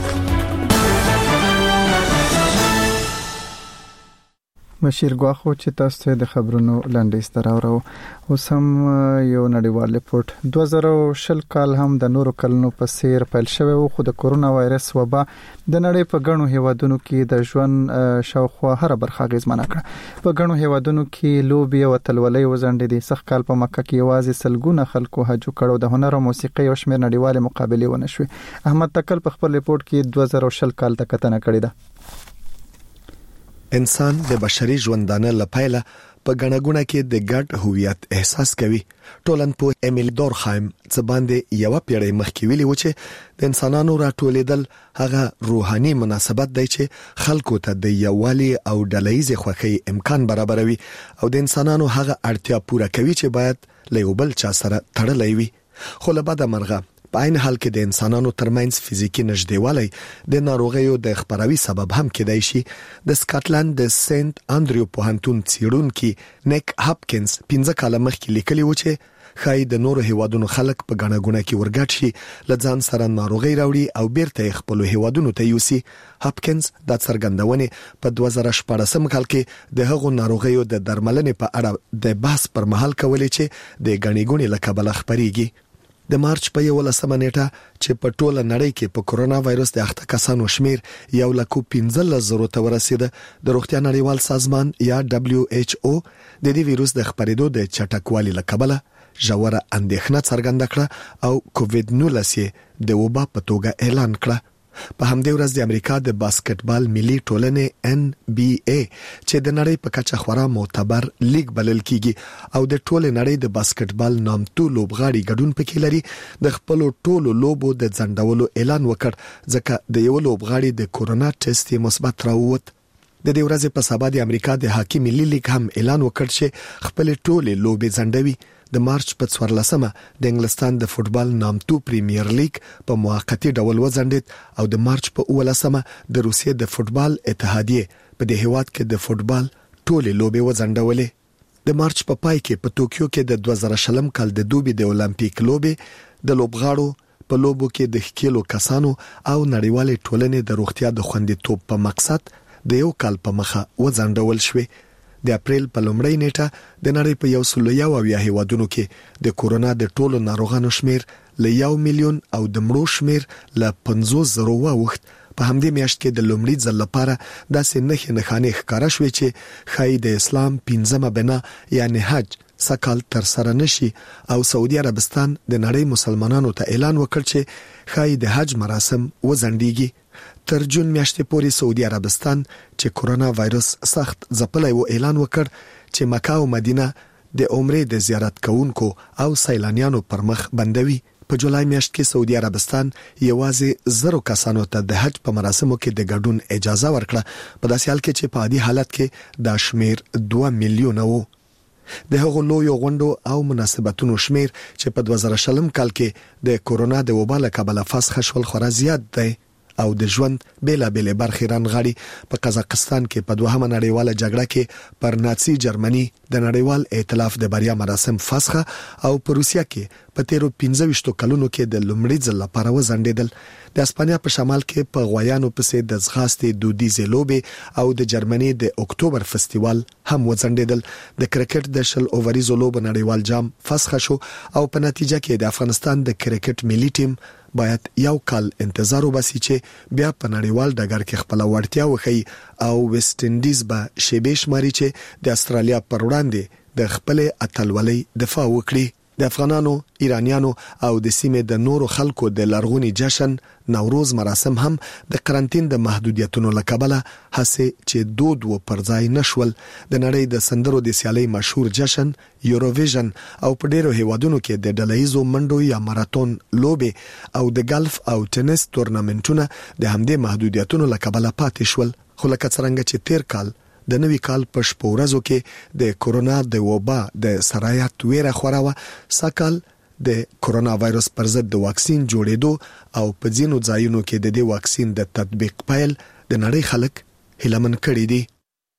بشیر ګواخو چې تاسو د خبرونو لنډیز دراورو. اوس هم یو نړیوال ریپورت. دوه زره شل کال هم د نورو کلونو په څیر پیل شوی و، خو د کورونا وایرس وبا د نړۍ په ګڼو هیوادونو کې د ژوند شاوخوا هر برخه اغیزمنه کړه. په ګڼو هیوادونو کې لوبي او تلولۍ وزندې. سخت کال په مکه کې یوازې سلګونه خلکو حج کړو. د هنر او موسیقي او شمیر نړیواله مقابله ونه شوې. احمد تکل په خپل ریپورت کې دوه زره شل کال ته کتنه کړې ده.
انسان د بشري ژوندانه لپاره په غنغونه کې د ګډ هویت احساس کوي. ټولنپوه امیل دورخایم څه باندې یو پیړۍ مخکې ویلي و چې د انسانانو راټولېدل هغه روحاني مناسبت دی چې خلکو ته د یووالي او ډلهییز خوښۍ امکان برابروي او د انسانانو هغه اړتیا پوره کوي چې باید له یو بل چا سره تړلې وي. خو له بده مرغه په عین حال کې د انسانانو ترمنځ فزیکی نږدېوالی د ناروغیو د خپراوي سبب هم کېدای شي. د سکاټلند د سنت انډریو پوهنتون څېړونکي نیک هاپکینز پنځه کاله مخکې لیکلي و چې خای د نورو هیوادونو خلک په غنغونه کې ورګټ شي، لځان سره ناروغي راوړي او بیرته خپل هیوادونو ته یوسي. هاپکینز د څرګندونې په دوه زره شپږم کال کې د هغو ناروغیو د درملنې په اړه د بحث پر مهال کولې چې د غنغونې لکبل خبريږي. د مارچ په یولسمه نیټه چې په ټوله نړۍ کې په کورونا وایرس د اخته کسانو شمیر یو لک پنځلس زره ته ورسیده. د روغتیا نړیوال سازمان یا دبليو ایچ او د دې وایرس د خپرېدو د چټکوالي لکبله ژوره اندېښنه څرګنده کړه او کووډ نولس د وبا په توګه اعلان کړه. په همدې ورځ د امریکا د باسکټبال ملي ټولنې ان بي اي چې د نړۍ په کچه خورا معتبر لیګ بلل کیږي او د ټوله نړۍ د باسکټبال نامتو لوبغاړي ګډون پکې لري، د خپل ټولو لوبو د ځنډولو اعلان وکړ ځکه د یو لوبغاړي د کورونا ټیسټ مثبت راووت. د دې ورځې په سبا د امریکا د هاکي ملي لیګ هم اعلان وکړ چې خپل ټولې لوبې ځنډوي. د مارچ په څوارلسمه د انګلستان د فوتبال نامتو پریمیر لیګ په موقتی ډول وځنډید او د مارچ په اوولسمه د روسیې د فوتبال اتحادیه په دې هیواد کې د فوتبال ټولې لوبې وځنډولې. د مارچ په پای کې په توکیو کې د دوه زره شلم کال د دوبي د اولمپیک لوبې د لوبغاړو په لوبو کې د ښکیلو کسانو او نړیوالې ټولنې د روغتیا د خوندیتوب په مقصد د یو کال په مخه وځنډول شوې. د اپریل په لومړۍ نیټه د نړۍ په یو سل یو اویا هیوادونو کې د کورونا د ټولو ناروغانو شمیر له یو میلیون او د مړو شمیر له پنځوس زرو واوښت. په همدې میاشت کې د لومړي ځل لپاره داسې نښې نښانې ښکاره شوې چې ښایي د اسلام پنځمه بنا یعنی حج سکال تر سره نشي او سعودي عربستان د نړۍ مسلمانانو ته اعلان وکړ چې ښایي د حج مراسم وځنډيږي. تر جون میاشتې پورې سعودي عربستان چې کورونا وایرس سخت ځپلی و اعلان وکړ چې مکه او مدینه د عمرې د زیارت کوونکو او سیلانیانو پر مخ بندوي. په جولای میاشت کې سعودي عربستان یوازې زرو کسانو ته د حج په مراسمو کې د ګډون اجازه ورکړه، په داسې حال کې چې په عادي حالت کې دا شمیر دوه میلیونه وو. د هغو لویو غونډو او مناسبتونو شمیر چې په دوه زره شلم کال کې د کورونا د وبا له کبله فسخ شول خورا زیات دی او د ژوند بیلا بیل برخې رانغاړي. په قزاقستان کې په دوهمه نړیواله جګړه کې پر ناتسی جرمني د نړیوال ائتلاف د بریا مراسم فسخه او په روسیا کې په تیرو پنځه ویشتو کلونو کې د لومړي ځل لپاره وځنډېدل. د اسپانیا په شمال کې په غویانو پسې د ځغاستې دودیزې لوبې او د جرمني د اکتوبر فستیوال هم وځنډېدل. د کرکټ د شل اووریزو لوبو نړیوال جام فسخه شو او په نتیجه کې د افغانستان د کرکټ ملي ټیم باید یو کال انتظار وباسي چې بیا په نړیوال ډګر کې خپل وړتیا وښيي او ویسټ انډیز به شیبه شماري چې د استرالیا پر وړاندې د خپل اتلولۍ دفاع وکړي. د افغانانو، ایرانیانو او د سیمې د نورو خلکو د لرغوني جشن نوروز مراسم هم د قرنټین د محدودیتونو لکبله هڅه چې دود و پرځای نشول. د نړۍ د سندرو د سیالۍ مشهور جشن یوروویژن او په ډیرو هیوادونو کې د ډلهیزو منډو یا ماراتون لوبې او د ګالف او ټینس تورنمنټونه د همدې محدودیتونو لکبله پاتې شول. خو لکه څنګه چې تیر کال د نوي کال په شپو ورځو کې د کورونا د وبا د سرایت ویره خوراوه، سکل د کورونا وایرس پر ضد د واکسین جوړېدو او په ځینو ځایونو کې د دې واکسین د تطبیق پیل د نړۍ خلک هیلمن کړي دي.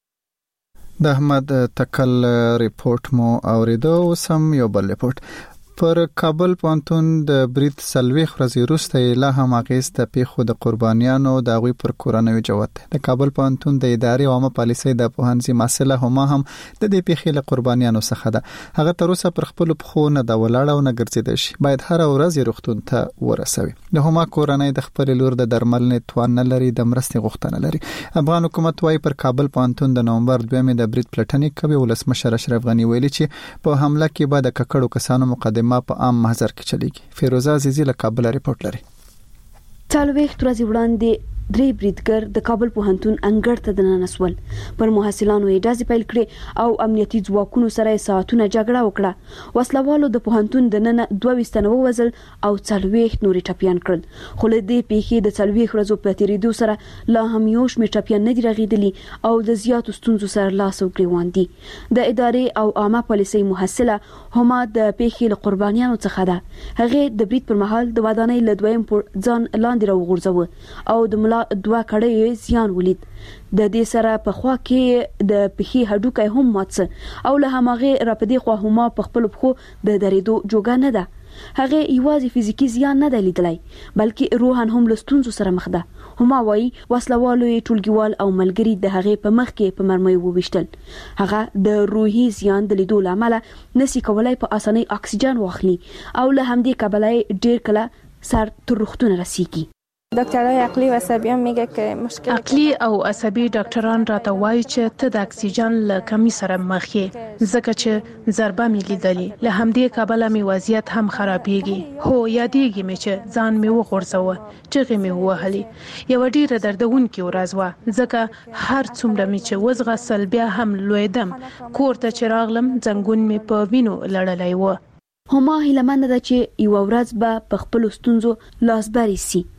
د احمد تکل ریپورت مو اوریدو. سم یو بل ریپورت پر کابل پونتون د برید سلويخ ورځې وروسته لا هم اغیز د پیښو د قربانیانو د غوي پر کورونوي جوت د کابل پونتون د ادارې عامه پالیسۍ د پوهنځي مسله هم هم د دې پیښې له قربانیانو څخه ده. هغه تر اوسه پر خپل پخو نه د ولاړ او نه ګرځیدل شي، باید هر ورځ روغتون ته ورسوي. د هما کورنۍ د خپل لور د درملنې توان نه لري، د مرستې غوښتنه لري. افغان حکومت وايي پر کابل پونتون د نومبر دویمه د برید پلټنې کوي. ولسمشر اشرف غنی ویلي چې په حمله کې بعد ککړو کسانو مقدمه ما په عام محضر کې چلیږي. فیروزه عزیزی له کابل ریپورت لري.
څلوېښت ورځې وړاندې درې بریدګر د کابل پوهنتون انګړ ته دننه پر محصلانو یې ډزې پیل کړې او امنیتي ځواکونو سره ساعتونه جګړه وکړه. وسلوالو د پوهنتون دننه دوه ویشت تنه ووژل او څلوېښت نورې ټپیان کړل. خو له دې پیښې د څلوېښت ورځو په تېرېدو سره لا هم یو شمېر ټپیان نه دي رغېدلي او د زیاتو ستونزو سره لاس او ګرېوان دي. د ادارې او عامه پالیسۍ محصله هما د پیښې له قربانیانو څخه ده. هغې د برید پر مهال د ودانۍ له دویم پوړ ځان لاندې راوغورځاوه او د ملا دوه کړۍ زیان ولید. د دې سره په خوا کې د پښې هډوکی هم مات او له هماغه را پدې خوا هما په خپل پخو د درېدو جوګه نه ده. هغه یوازې فزیکی زیان نه دی لیدلی بلکې روحان هم له ستونزو سره مخ ده. هما وایي وسلوالو ټولګیوال او ملګري د هغې په مخ کې په مرمۍ وویشتل. هغه د روحي زیان د لیدو له امله نسی کولای په اسانۍ اکسیجن واخلي او له همدې کبله ډیر کله سر تر روغتون رسیږي.
دکترای عقلی و عصبی هم میگه که مشکل
عقلی او عصبی ډاکټران راته وایي چې ته د اکسیجن له کمی سره مخ یې، ځکه چې ضربه مې لیدلې. له همدې کبله مې وضعیت هم خرابېږي. هو یادېږي مې چې ځان مې وغورځوه، چغې مې ووهلې. یوه ډېره دردونکې ورځ وه، ځکه هر څومره مې چې وځغستل بیا هم لوېدم. کور ته چې راغلم زنګون مې په وینو لړلی و.
هما هیله منده ده چې یوه ورځ به په خپلو ستونزو لاسبري سي.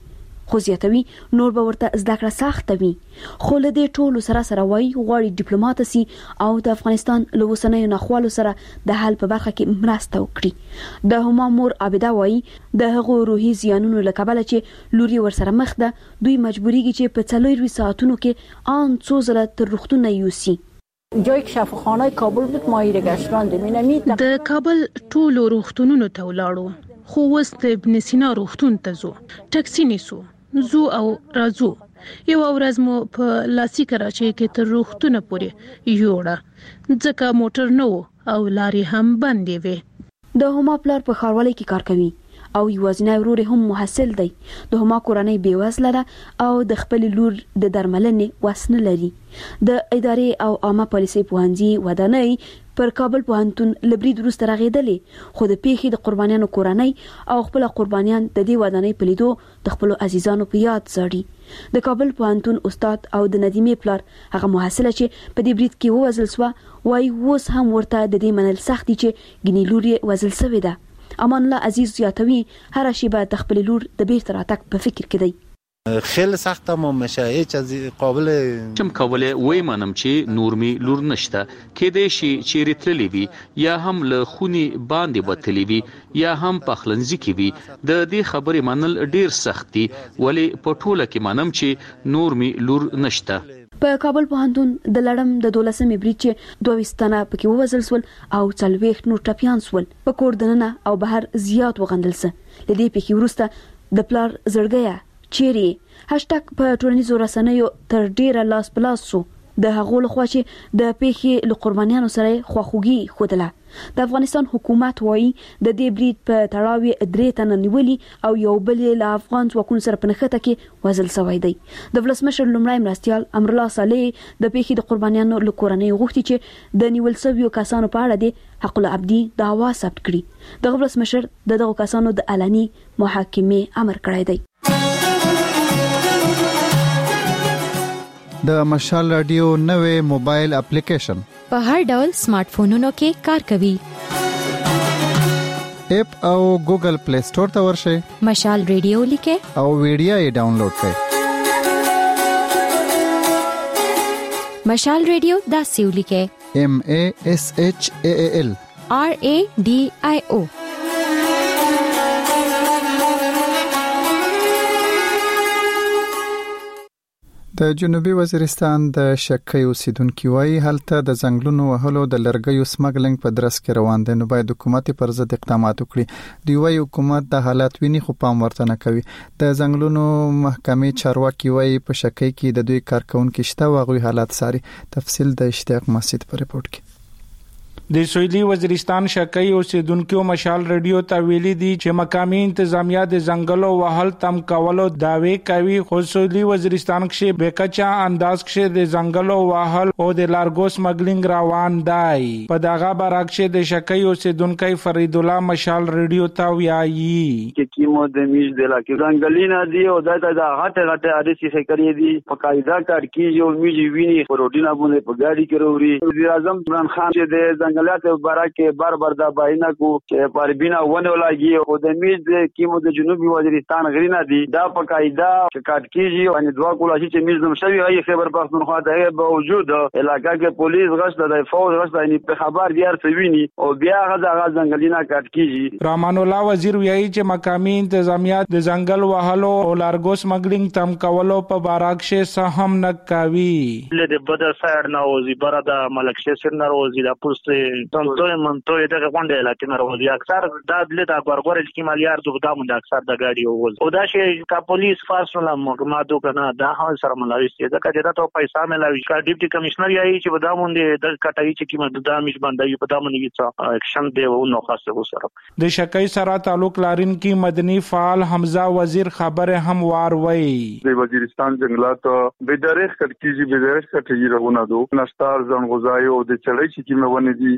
خو زیاتوي نور به ورته زده کړه سخته وي. خو له دې ټولو سره سره وایي غواړي ډیپلوماټسي او د افغانستان له اوسنیو ناخوالو سره د حل په برخه کې مرسته وکړي. د هما مور عابده وایي د هغو روحي زیانونو له کبله چې لوري ورسره مخ ده دوی مجبوریږي چې په څلور ساعتونو کې آن څو ځله تر روغتون نه یوسي.
جایی که شفاخانه کابل بود ما ایره گشتراندیم.
د کابل ټولو روغتونونو ته ولاړو خو اوس د ابن سینا روغتون ته ځو، ټکسي نیسو، زو او راځو. یو ورځ مو په لاسي کراچۍ کې تر روغتونه پورې یوړه ځکه موټر نه و او لارې هم بندې وې.
د هما پلار په ښاروالۍ کې کار کوي او یوازینی ورور هم محصل دی. د هما کورنۍ بیوزله ده او د خپل لور د درملنې وس نه لري. د ادارې او عامه پالیسۍ پوهنځي ودانۍ پر کابل پوهنتون لبرید وروسته راغېدلې، خو د پیښې د قربانیانو کورنۍ او خپل قربانیان د دې ودانۍ په لیدو د خپل عزیزانو په یاد زړي. د کابل پوهنتون استاد او د ندیمې پلار هغه محصله چې په دې برید کې ووژل شوه وایي اوس هم ورته د دې منل سخت دي چې ګینې لور یې وژل شوې ده. امان الله عزیز زیاتوي هر شیبه د خپل لور د بیرته راتګ په فکر کې دی.
خیلی سخته ما میشه هیچ از قابل
چم کوله وای منم چې نور می لور نشته کېدې شي چې رتللی وي یا هم له خوني باندې بتلی وي یا هم پخلنځي کې وي. د دې خبرې منل ډیر سخت دي ولی په ټوله کې منم چې نور می لور نشته.
په کابل پوهنتون د لړم د دولسمې برید چې دوه ویشتنه پکې ووژل شول او څلوېښت نور ټپیان شول په کور دننه او بهر زیات وغندل شه. له دې پیښې وروسته د پلار زړګیه چیرې هاشټګ په ټولنیزو رسنیو تر ډیره لاس په لاس شو. د هغو لخوا چې د پیښې له قربانیانو سره خواخوږي ښودله. د افغانستان حکومت وایي د دې برید په تړاو یې درې تنه نیولي او یو بل یې له افغان ځواکونو سره په نښته کې وژل شوی دی. د ولسمشر لومړی مرستیال امرالله صالح د پیښې د قربانیانو له کورنۍ غوښتي چې د نیول شویو کسانو په اړه د حق العبدي دعوا ثبت کړي. د ولسمشر د دغو کسانو د علني محاکمې امر کړی دی.
د مشال رادیو نوې موبایل اپلیکیشن
په هر ډول سمارټ فونونو کې کار کوي.
اپ او ګوګل پلی سٹور ته ورشئ،
مشال رادیو لیکه
او ویډیو یې ډاونلوډ کړئ.
مشال رادیو دا سیو لیکه
M A S H A A L
R A D I O.
د جنوبي وزیرستان د شکۍ اوسیدونکو وايي هلته د ځنګلونو وهلو د لرګیو سمګلینګ په درس کې روان دي، نو باید حکومت پر ضد اقدامات وکړي. دی وايي حکومت د حالات ویني خو پام ورته نه کوي. د ځنګلونو محکمې چارواکي وايي په شکۍ کې د دوی کارکونکو شته واغوي حالات ساري. تفصیل د اشتیاق مسجد په رپورت کې.
د سویلي وزیرستان شکۍ اوسیدونکو مشال رادیو ته ویلي دي چې مقامي انتظامیه د ځنګلو وهل تم کولو داوی کوي، خو سویلي وزیرستان کې بکچا انداز کې د ځنګلو وهل او د لارګو سمګلینګ روان دی. په دغه برعکس د شکۍ اوسیدونکو فرید الله مشال رادیو ته وایي
چې کیمو د میش د لکه ځنګلینا دی او د د هټه هټه اړتي خکرې دي په قاعده کار کیږي او میج ویني پروتینا باندې په ګاډي کې وروړي. وزیر اعظم عمران خان چې د ځنګلات برکه بار بار دا باینه کو چې پربینا ونه ولګي او د میز کیمو د جنوبي وزیرستان غرینا دي دا په قاعده کاټ کیږي او دوا کولا چې میز نو شوی غي خبر پښتونخوا ته باوجود علاقہ کې پولیس غشت د فوج غشت یعنی په خبر دیار سویني او بیا غزا غزا ځنګلینا کاټ کیږي.
رحمان الله وزیر ویایي چې مقامي انتظامیه د ځنګل وهلو او لارګو سمګلینګ تم کولو په باراکشه سهم نه کوي.
له بدر سایډ نه وزي بردا ملک شسر نه وزي د پوسټ تمتوی منتوی دغه غونډه لکه ناروغي اکثر دا د له غورغور چې مالیار دوه دامو د اکثر د گاډي او او دا شی کا پولیس فارس ولا ما دو کنه دا هغه سره ملاوي چې دا کله ته پیسې ملاوي کا ډیپټي کمشنر یې چې بداموندې د کټای چې کیمه د دامش باندې په دامنې څه اکشن دی او نو خاصه وسره
د شکۍ سره تعلق لرین کی مدني فعال حمزه وزیر خبره هم وار وای
د وزیرستان جنگلات به درېخ کټ کیږي به درېخ کټ یې رغونه دو نشتار ځن غزایو د چړې چې کیمه ونی دي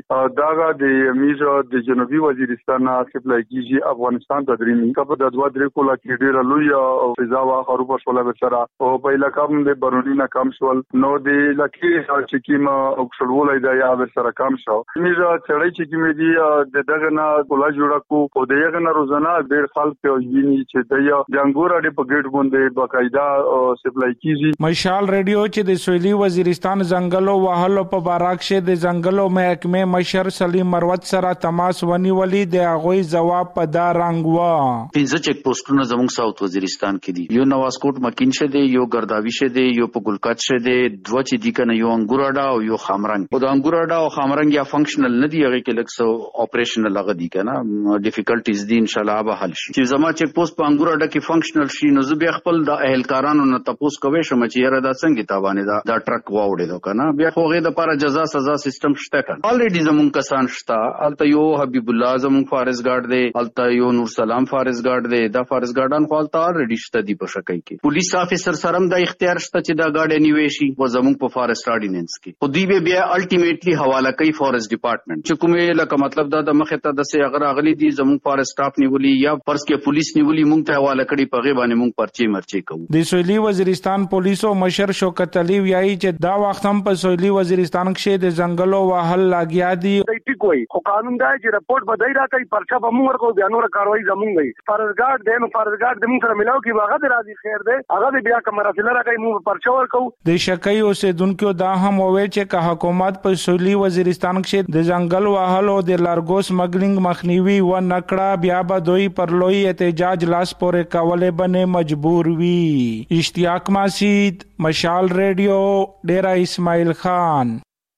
داغه د میز د جنوبي وزیرستان سپلای کیږي افغانستان ته درېمي کپ د دوه درې کولا کې ډیر لوی او فضا وا خروب شولا بسره او په علاقه د برونینا کم شول نو د لکه چې کیما اوکشړولای دا یا بسره کم شو میز چړې چې کیمې دی د دغه نه کولا جوړه کو او دغه نه روزانه ډیر خلک یې چې د جنګور اړې په ګډ باندې باقاعده سپلای کیږي
مشال ریډیو چې د سویلي وزیرستان ځنګلو وهلو په باراک شه د ځنګلو محکمه مشر سلیم مروت سره تماس ونیولې د هغوی جواب په دا رنګ و
پنځه چک پوسټونه زموږ ساوث وزیرستان کې دي یو نواسکوټ مکین شه دی یو ګرداوی شه دی یو په ګلکات شه دی دوه چې دی کنه یو انګوراډا او یو خامرنګ او د انګوراډا او خامرنګ یا فنکشنل نه دی هغه کې لکه سو اپریشنل لغه دی کنه ډیفیکلټیز دي ان شاء الله به حل شي چې زما چک پوسټ په انګوراډا کې فنکشنل شي نو زه بیا خپل د اهلکارانو نه تاسو کوي شم چې یاره دا څنګه تابانه دا دا ټرک واوړې دو کنه بیا خو غي د لپاره جزا سزا سیستم شته کنه الریډي زمون کسان شته الته یو حبیب الله زمون فارس ګارد دی الته یو نور سلام فارس ګارد دی دا فارس ګاردان خو الته الریډي شته دی په شکای کې پولیس افیسر سرم دا اختیار شته چې دا ګاډي نیوي شي و زمون په فارست آرډیننس کې خو دی به بیا الټیمیټلی حواله کوي فارست ډپارټمنټ چې کومه لکه مطلب دا د مخه ته د سي اگر اغلی دي زمون فارست سټاف نیولي یا فرض کې پولیس نیولي مونږ ته حواله کړي په غي باندې مونږ پرچی مرچی کوو
د سویلي وزیرستان پولیسو مشر شوکت علي وایي چې دا وخت هم په سویلي وزیرستان کې د ځنګلو وهل لاګیا دي
ټیک وای خو قانون دا چې رپورټ بدای راکړي پرچا به موږ ورکو بیا نور کاروایی زمونږ وي فرزګارد دینو فرزګارد د موږ سره ملاو کې واغه د راځي خیر ده هغه بیا کمره فل راکړي موږ پرچا ورکو
د شکای اوسیدونکو دا هم وویل چې که حکومت په سویلي وزیرستان کې د ځنګل وهلو د لارګو سمګلینګ مخنیوي و نکړه بیا به دوی پر لوی احتجاج لاس پورې کولې بنې مجبور وي اشتیاق ماسید مشال ریډیو ډیرا اسماعیل خان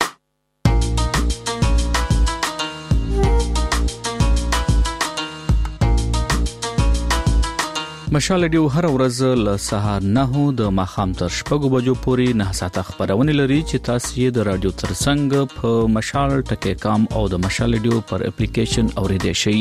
مشال ډیو هر ورځ له سهار نه د ماخام تر شپږو بجو پورې نه ساعته خبرونه لري چې تاسو یې د رادیو ترڅنګ په مشال ټکی کام او د مشال ډیو پر اپلیکیشن اوریدئ شئ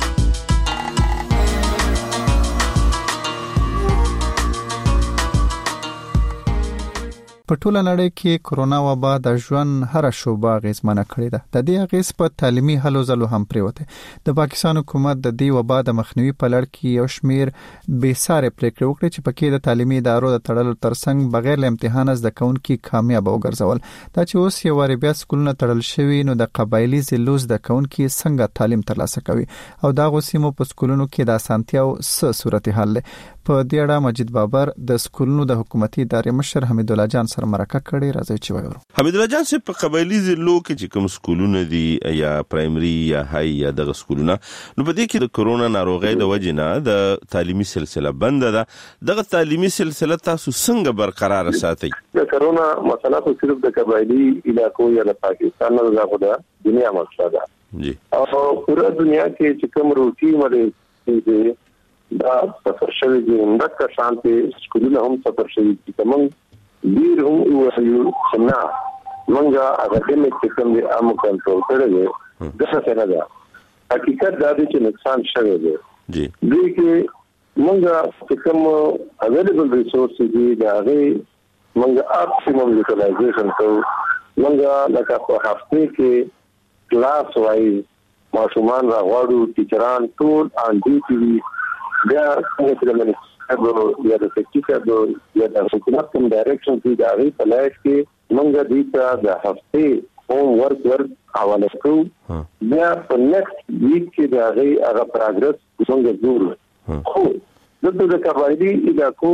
په ټوله نړۍ کې کرونا وبا د ژوند هر شوبه غیزمنه کړې ده د دې غیز په تعلیمي هلو ځلو هم پریوته د پاکستان حکومت د دې وبا د مخنیوي په لړ کې یو شمیر بې ساري پریکړې وکړې چې پکې د تعلیمي ادارو د تړلو ترڅنګ بغیر له امتحان زده کوونکي کامیاب وګرځول دا چې اوس یو وری بیا سکولونه تړل شوي نو د قبایلی ضلعو زده کوونکي څنګه تعلیم ترلاسه کوي او دا غوسیمو په سکولونو کې د اسانتیاو څه صورتحال په دې اړه مجید بابر د سکولونو د حکومتي ادارې مشر حمید الله جان سره مرکه کړې راځي چې وایو
حمید الله جان په قبایلی ضلعو کې چې کوم سکولونه دي یا پرایمري یا های یا د سکولونه نو په دې کې د کرونا ناروغۍ د وجې نه د تعلیمي سلسله بند ده دغه تعلیمي سلسله تاسو څنګه برقرار ساتئ
د کرونا مسله خو صرف د قبایلی علاقو یا د پاکستان نه نه غوډه دنیا مسله ده
جی
او پوره دنیا کې چې کوم روټي مله دي دا سفر شوی دی اندکه شانتي سکولونه هم سفر شوی دي کوم ډیر هم یو سنا منګه هغه دې کوم دی عام کنټرول کړی دا څه نه ده حقیقت دا دی چې نقصان شوی دی
جی
دې کې منګه کوم اویلیبل ریسورسز دي دا غي منګه اپټیمم یوټیلایزیشن کوو منګه لکه په هفته کې کلاس وایي ماشومان راغړو ټیچران ټول ان ډي ټي وي بیا څنګه چې موږ یا د فکټیکا یا د حکومت کوم ډایرکشن دی دا غي په لایف کې موږ د دې د هفته هوم ورک ورک حواله کوو بیا په نیکسټ ویک کې دا غي هغه پروګرس څنګه جوړ خو دغه د قبایلی علاقو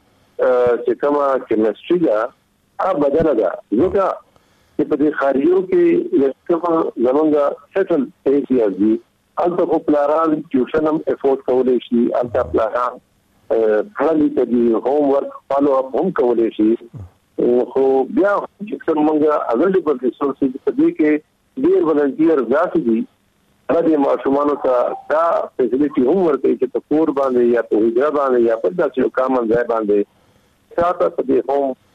چې کومه کیمستري دا ا بدل ده ځکه چې په دې خارجو کې یو څه زمونږ سیټل ایریاز دي البته په پلان ټیوشن هم افورد کولای شي البته پلان خپل دې هوم ورک فالو اپ هم کولای شي خو بیا چې څنګه اویلیبل ریسورسز په دې کې ډیر ولنټیر ذات دي هغه ماشومانو ته دا فیسیلیټي هم ورکړي چې په کور باندې یا په هجره باندې یا په داسې کامن ځای باندې تاسو په دې هوم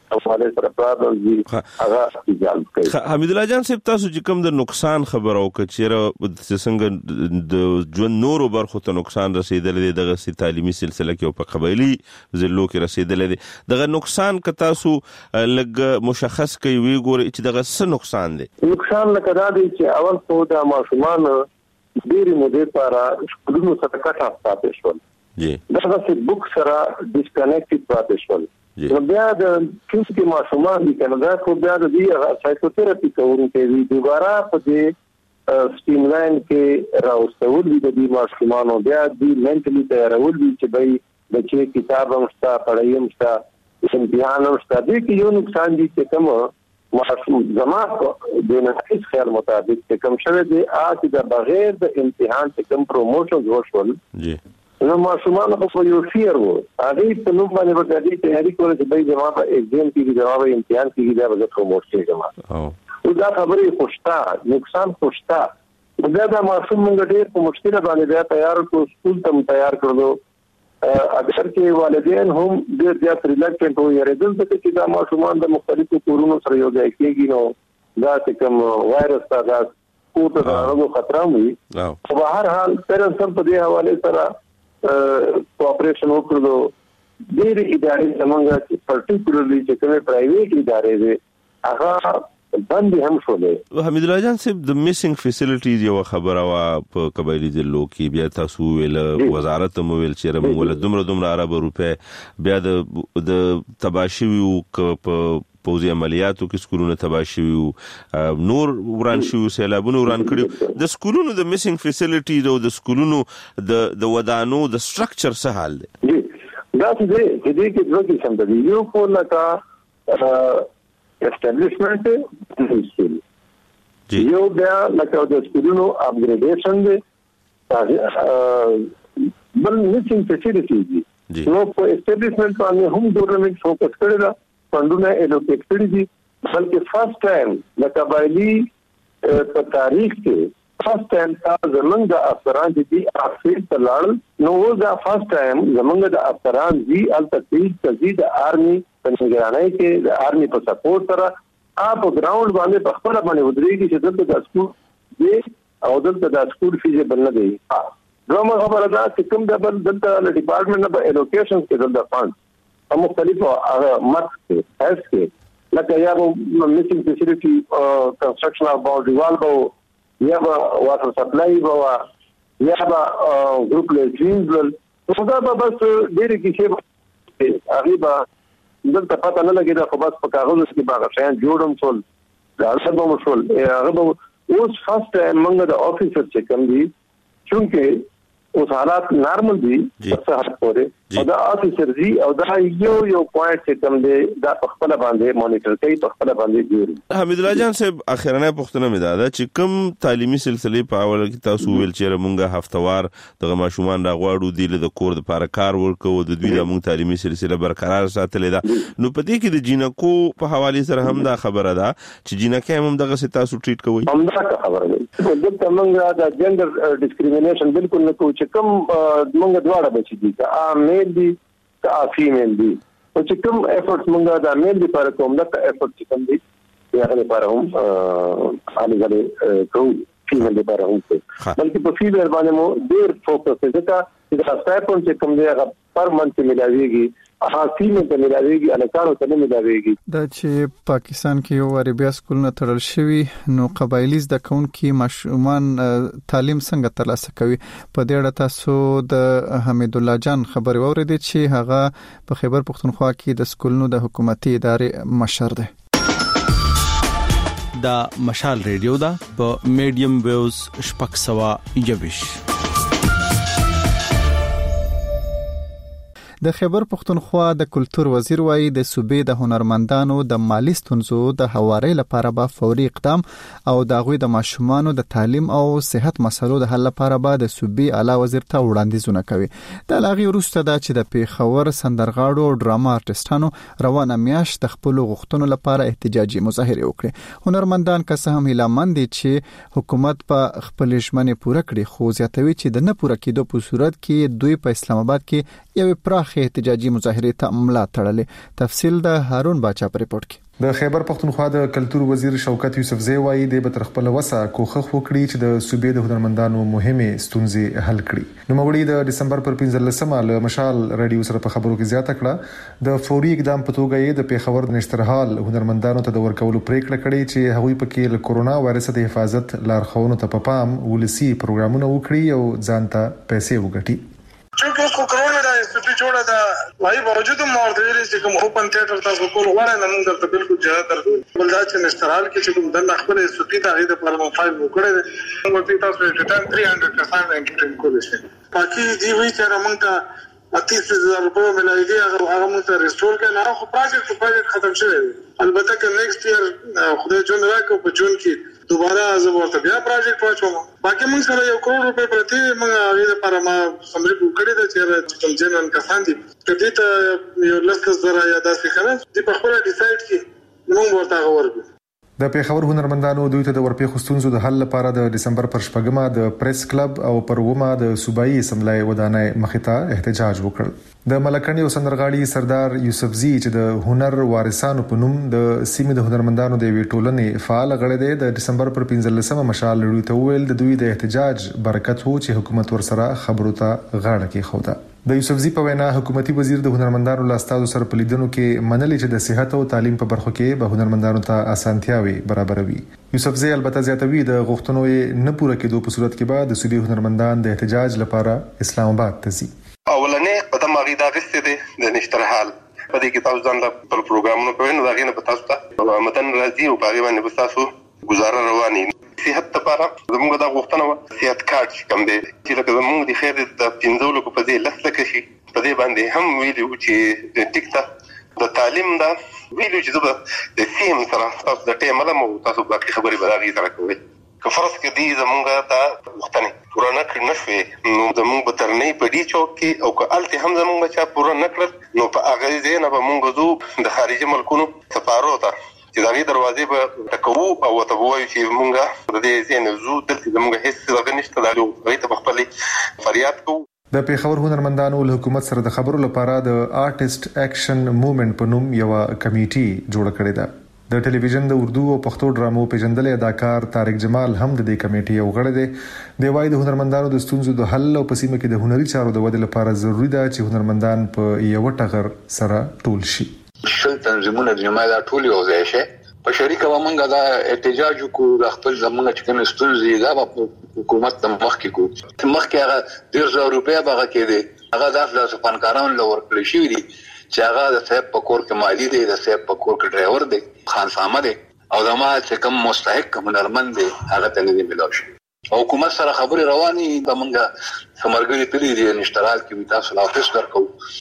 حواله سره پرابلم دي هغه ایجاد کوي.
حمید الله جان صاحب تاسو چې کوم د نقصان خبرو کچېره څنګه د ژوند نورو برخو ته نقصان رسیدل دي دغه سي تعلیمي سلسله کې او په قبایلی ضلعو کې رسیدل دي دغه نقصان ک تاسو لګ مشخص کوي وی ګوري چې دغه څه نقصان دي؟
نقصان لکه دا دی چې اول خو د ماشومان ډېری مودې لپاره سکولونو څخه کټ پاتې شول.
جی
دغه سي بوک سره ډیسکنیکټډ پاتې شول. نو بیا د کومې ماشومان دي کنه دا خو بیا د دې سایکوتراپي کوونکي وی دوباره په دې سټیم لاین کې راوستول دي د دې ماشومانو بیا د منټلی تیارول دي چې بای بچي کتاب هم ستا پړای هم ستا امتحان هم ستا دې کې یو نقصان دي چې کوم ماشوم زما د نفس خیال مطابق چې کوم شوه دي اته د بغیر د امتحان چې کوم پروموشن وشول
جی
نو ماشومان خو یو فیر وو هغه په نوم باندې ورته تیاری کوله چې به زما په ایگزام کې جواب امتحان کې دا به پروموټ شي جما او دا خبرې خوشتا نقصان خوشتا دا د ماشوم موږ ډېر په مشکل باندې بیا تیار کو سکول ته تیار کړو اکثر کې والدین هم ډېر زیات ریلیکټنټ وو یریدل چې دا ماشومان د مختلفو کورونو سره یو ځای کېږي نو دا چې کوم وایرس تا دا کوته راغلو خطر وي په هر حال پیرنټس هم په دې حواله سره کوآپریشن وکړو ډېر ادارې زمونږه چې پرټیکولرلی چې کومه پرایویټ ادارې دي هغه باندې هم شولې.
حمید الله جان صاحب د میسنګ فیسیلیټیز یو خبره وا په قبایلی ضلعو کې بیا تاسو ویل وزارت مو ویل چې رم ول دومره دومره عرب روپے بیا د د تباشیو په پوزي عملیاتو کې سکولونه تباشي وو نور وران شو سیلابونه وران کړي د سکولونو د میسنګ فیسیلیټیز او د سکولونو د د ودانو د سټرکچر څه حال دی؟
دا چې دې دې کې دوه قسم دي یو په لکه اسټابلیشمنت دی یو بیا لکه د سکولونو اپګریډیشن دی بل میسنګ فیسیلیټیز دي نو په اسټابلیشمنت باندې هم ګورنمنت فوکس کړی دا فندونه الوکیټ کړی دي بلکې فرست ټایم د قبایلی په تاریخ کې فرست ټایم تا زمونږ د افسران دي افسر تلل نو دا فرست ټایم زمونږ د افسران دي التقید تزيد آرمي په نگرانۍ کې د آرمي په سپورټ سره اپ ګراوند باندې په خپل باندې ودرېږي چې دلته د سکول دی او دلته د سکول فیس بل نه دی. دومره خبره ده چې کوم د بل دلته له ډپارټمنټ نه الوکیشن کې دلته فند په مختلفو مارک کې هیڅ کې لکه یا میسنګ فیسیلیټي کنسټرکشن او باډي وال بو یا واټر سپلای بو یا با ګروپ لیټرینز ول دا به بس ډېر کې هغه به دلته پته نه لګي دا خو بس په کاغذ کې باغ شین جوړم ټول دا څه به مشول هغه اوس فرست منګه د افیسر چې کوم دي چونکه اوس حالات نارمل دي څه حد پورې او دا افیسر دي او دا یو یو پوینټ چې کوم دي دا په خپل باندې مانیټر کوي په خپل باندې ګوري.
حمید الله جان صاحب اخیرنه پوښتنه مې ده چې کوم تعلیمي سلسله په اول کې تاسو ویل چې مونږه هفتوار دغه ماشومان راغواړو دی له کور د لپاره کار ورکو د دوی د مونږ تعلیمي سلسله برقرار ساتلې ده نو په دې کې د جینکو په حواله سره هم دا خبره ده چې جینکه هم دغه ست تاسو ټریټ کوئ
هم دا خبره ده دلته مونږه د جندر ډیسکریمینیشن بالکل نه کوو چې کوم مونږ دواړه بچی دي که میل دي که فیمیل دي او چې کوم افورټس مونږه د میل لپاره کوم دا افورټ چې کوم دي هغه لپاره هم خالي غلي کوو فیمیل لپاره هم بلکې په فیمیل باندې مو ډېر فوکس دی چې دا سټاپون چې کوم دی هغه پر منث ملاويږي هغه فیمیل ته ملاويږي الکانو ته نه ملاويږي.
دا چې پاکستان کې یو عربیا سکولونه تړل شوی نو قبایلی زده کوونکي ماشومان تعلیم څنګه ترلاسه کوي په دې اړه تاسو د حمید الله جان خبر اوریدئ چې هغه په خیبر پختونخوا کې د سکولونو د حکومتي ادارې مشر دی.
دا مشال ریډیو دا په میډیم ویوز شپږ سوه یوویش.
د خیبر پختونخوا د کلچر وزیر وایي د صوبې د هنرمندانو د مالی ستونزو د هواري لپاره به فوري اقدام او د غوي د ماشومانو د تعلیم او صحت مسلو د حل لپاره به د صوبې اعلی وزیر ته وړاندیزونه کوي. د لاغي وروسته دا چې د پیښور سندرغاړو او ډراما ارتستانو روانه میاشت د خپل غوښتنو لپاره احتجاجي مظاهره وکړي. هنرمندان که څه هم هیلهمند دي چې حکومت په خپل ژمنې پوره کړي خو زیاتوي چې د نه پوره کېدو په صورت کې دوی په اسلام آباد کې یو پراخ پراخ احتجاجي مظاهرې ته ملا تړلې. تفصیل د هارون باچا پر ریپورت کې.
د خیبر پختونخوا د کلتور وزیر شوکت یوسفزی وایي د به تر خپل وسه کوښښ وکړي چې د صوبې د هنرمندانو مهمه ستونزې حل کړي. نو مغړي د دسمبر پر پنځلسمه له مشال رادیو سره په خبرو کې زیاته کړه د فوري اقدام په توګه یې د پیښور د نشترحال هنرمندانو ته د ورکولو پریکړه کړې چې هغوی پکې له کورونا وایرس د حفاظت لارښوونو ته په پام ولسی پروګرامونه وکړي او ځان ته پیسې وګټي.
چونکه اوس کو کرونا دا استوپی جوړه دا وايي باوجود مور د ویلې چې کوم اوپن تھیټر تاسو کول غواړئ نن درته بالکل جهاد درکو بل دا چې نشترال کې چې کوم د خپل استوپی ته د پرمو فایل وکړي نو تاسو ته ټن تین سو کسان انکټ کول شي پاکي دی وی چې موږ ته اتیس هزار روپے ملایي دي هغه هغه موږ ته ریسټور کړي نه خو پروجیکټ پروجیکټ ختم شوی البته که نیکسټ ایئر خدای جون راکو په جون کې دوباره زه ورته بیا پروجیکټ واچوم. باقي موږ سره یو کروڑ روپے پرتی موږ هغه لپاره ما سمري وکړی دا چې کوم جنن کسان دي کدي ته یو لسته زره یا داسې کنه دی په خپل ډیسایډ کې موږ ورته ورکو.
د پیښور هنرمندانو دوی ته د ورپېښو ستونزو د حل لپاره د دسمبر پر شپږمه د پریس کلب او پر ومه د صوبایي اسمبلی ودانۍ مخې ته احتجاج وکړ. د ملکن یو سندرغاړي سردار یوسفزی چې د هنر وارثانو په نوم د سیمې د هنرمندانو د وی ټولنې فعال غړی دی د دسمبر پر پنځلسمه مشال لړۍ ته ویل د دوی د احتجاج برکت وو چې حکومت ورسره خبرو ته غاړه کېښوده. د یوسفزی په وینا حکومتي وزیر د هنرمندانو لاستازو سره په لیدنو کې منلي چې د صحت او تعلیم په برخو کې به هنرمندانو ته اسانتیاوي برابروي. یوسفزی البته زیاتوي د غوښتنو نه پوره کېدو په صورت کې به د صوبې هنرمندان د احتجاج لپاره اسلام آباد ته ځي.
اولنې قدم هغه دا غوښتي دي د نشترحال په دې کې تاسو ځان له پروګرامونو کوي نو دا غینه په تاسو ته متن راځي او په باندې به تاسو گزاره رواني صحت لپاره زموږ د غوښتنه صحت کارت کوم دی چې لکه زموږ د خیر د پنځولو په دې لسته کې شي په دې باندې هم ویلو چې ټیکټه د تعلیم دا ویلو چې د د سیم سره تاسو د ټیم له مو تاسو باقي خبرې براغي سره کوي که فرض کې دي زموږ د غوښتنه پوره نه کړ نشوي نو زموږ په ترنې په دې چوک کې او که الته هم زموږ چا پوره نه کړ نو په هغه ځای نه به موږ زو د خارجي ملکونو سفارو ته چې دا غي دروازې به تکوو او ته وایو چې مونږه د دې ځین زو دلته زموږ هیڅ څه نشته دا غي ته خپل فریاد کوو.
د پیښور هنرمندانو له حکومت سره د خبرو لپاره د آرټیست اکشن موومېنټ په نوم یو کمیټي جوړ کړې ده. د ټلویزیون د اردو او پښتو ډرامو پیژندل اداکار طارق جمال هم د دې کمیټې یو غړی دی. د وای د هنرمندانو د ستونزو د حل او په سیمه کې د هنري چارو د ودې لپاره ضروری ده چې هنرمندان په یو ټغر سره ټول شي.
شل تنظیمونه د جماعت ټول یو ځای شي په شریکه ومنګه دا احتجاج کو د خپل زمونږ چې کوم ستونزې دا حکومت د مخ کې کو مخ کې هغه ډیر زر روپیا بغه کې دي هغه د افلاس فنکارانو لور کړی شي دي چې هغه د صاحب په کور کې مالی دی د صاحب په کور کې ډرایور دی خان سامه دی او د ما چې کوم مستحق هنرمند دی هغه ته نه دی ملوي شي. حکومت سره خبري رواني د منګه سمرګري تللی دی نشترال کې تاسو لا افیس درکو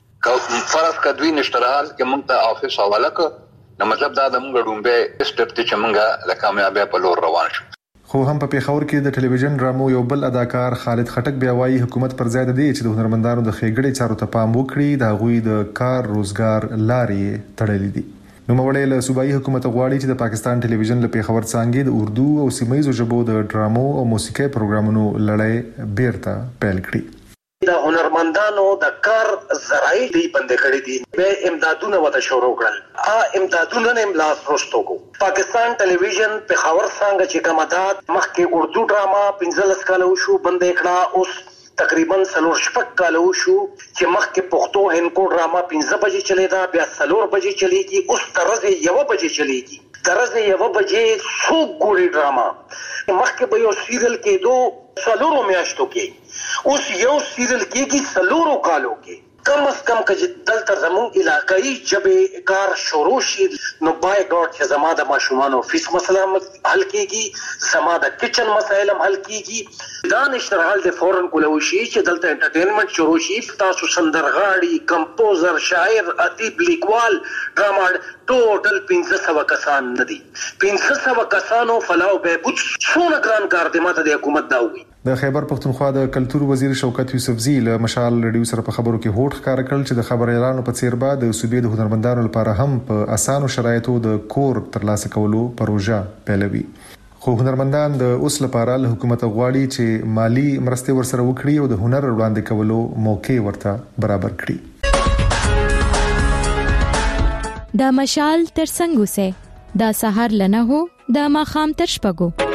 فرض کدوی نشترال کې موږ ته افیس حواله کو نو مطلب دا د موږ ډومبه سټپ ته چې موږ د کامیابی په لور روان شو.
خو هم په پیښور کې د ټلویزیون ډرامو یو بل اداکار خالد خټک بیا وایي حکومت پر ځای د دې چې د هنرمندانو د خېګړې چارو ته پام وکړي د غوي د کار روزګار لارې تړلې دي. نو موړې له صوبایي حکومت غواړي چې د پاکستان ټلویزیون له پیښور څنګه د اردو او سیمایي ژبو د ډرامو او موسیقي پروګرامونو لړۍ بیرته پیل کړي.
د هنرمندانو د کار ذرایع دی بند کړی دي به امدادونه وته شروع کړل ا امدادونه نه املاس رستو کو پاکستان ټلویزیون په خبر څنګه چې کومدات مخکې اردو ډراما پنځلس کال شو بند کړه اوس تقریبا سلور شپږ کال شو چې مخکې پښتو هنکو ډراما پنځه بجې چلی دا بیا سلور بجې چلیږي اوس طرز یو بجې چلیږي طرز یو بجې څو ګوري ډراما مخکې به یو سیریل کې دو سلورو میاشتو کې اوس یو سیریل کېږي سلورو کالو کې کم از کم که دلته زموږ علاقایي ژبې کار شروع شي نو بای ګاډ چې زما د ماشومانو فیس مسله حل کېږي زما د کچن مسایل هم حل کېږي دا نشترحال د فورن کولو شي چې دلته انټرټینمنټ شروع شي تاسو سندرغاړي کمپوزر شاعر ادیب لیکوال ډراما ټوټل پنځه سوه کسان نه دي پنځه سوه کسانو فلاو بهبود څونه ګران کار دی ماته د حکومت دا وي.
د خیبر پختونخوا د کلتور وزیر شوکت یوسفزی له مشال رادیو سره په خبرو کې هوډ ښکار کړل چې د خبر اعلان په څیر بعد د صوبې د هنرمندانو لپاره هم په اسانو شرایطو د کور ترلاسه کولو پروژه پیلوي. خو هنرمندان د اوس لپاره له حکومت غواړي چې مالی مرستې ورسره وکړي او د هنر وړاندې کولو موقع ورته برابر کړي.
د مشال تر څنګ اوسه د سحر لنه هو د ماخام تر شپږو.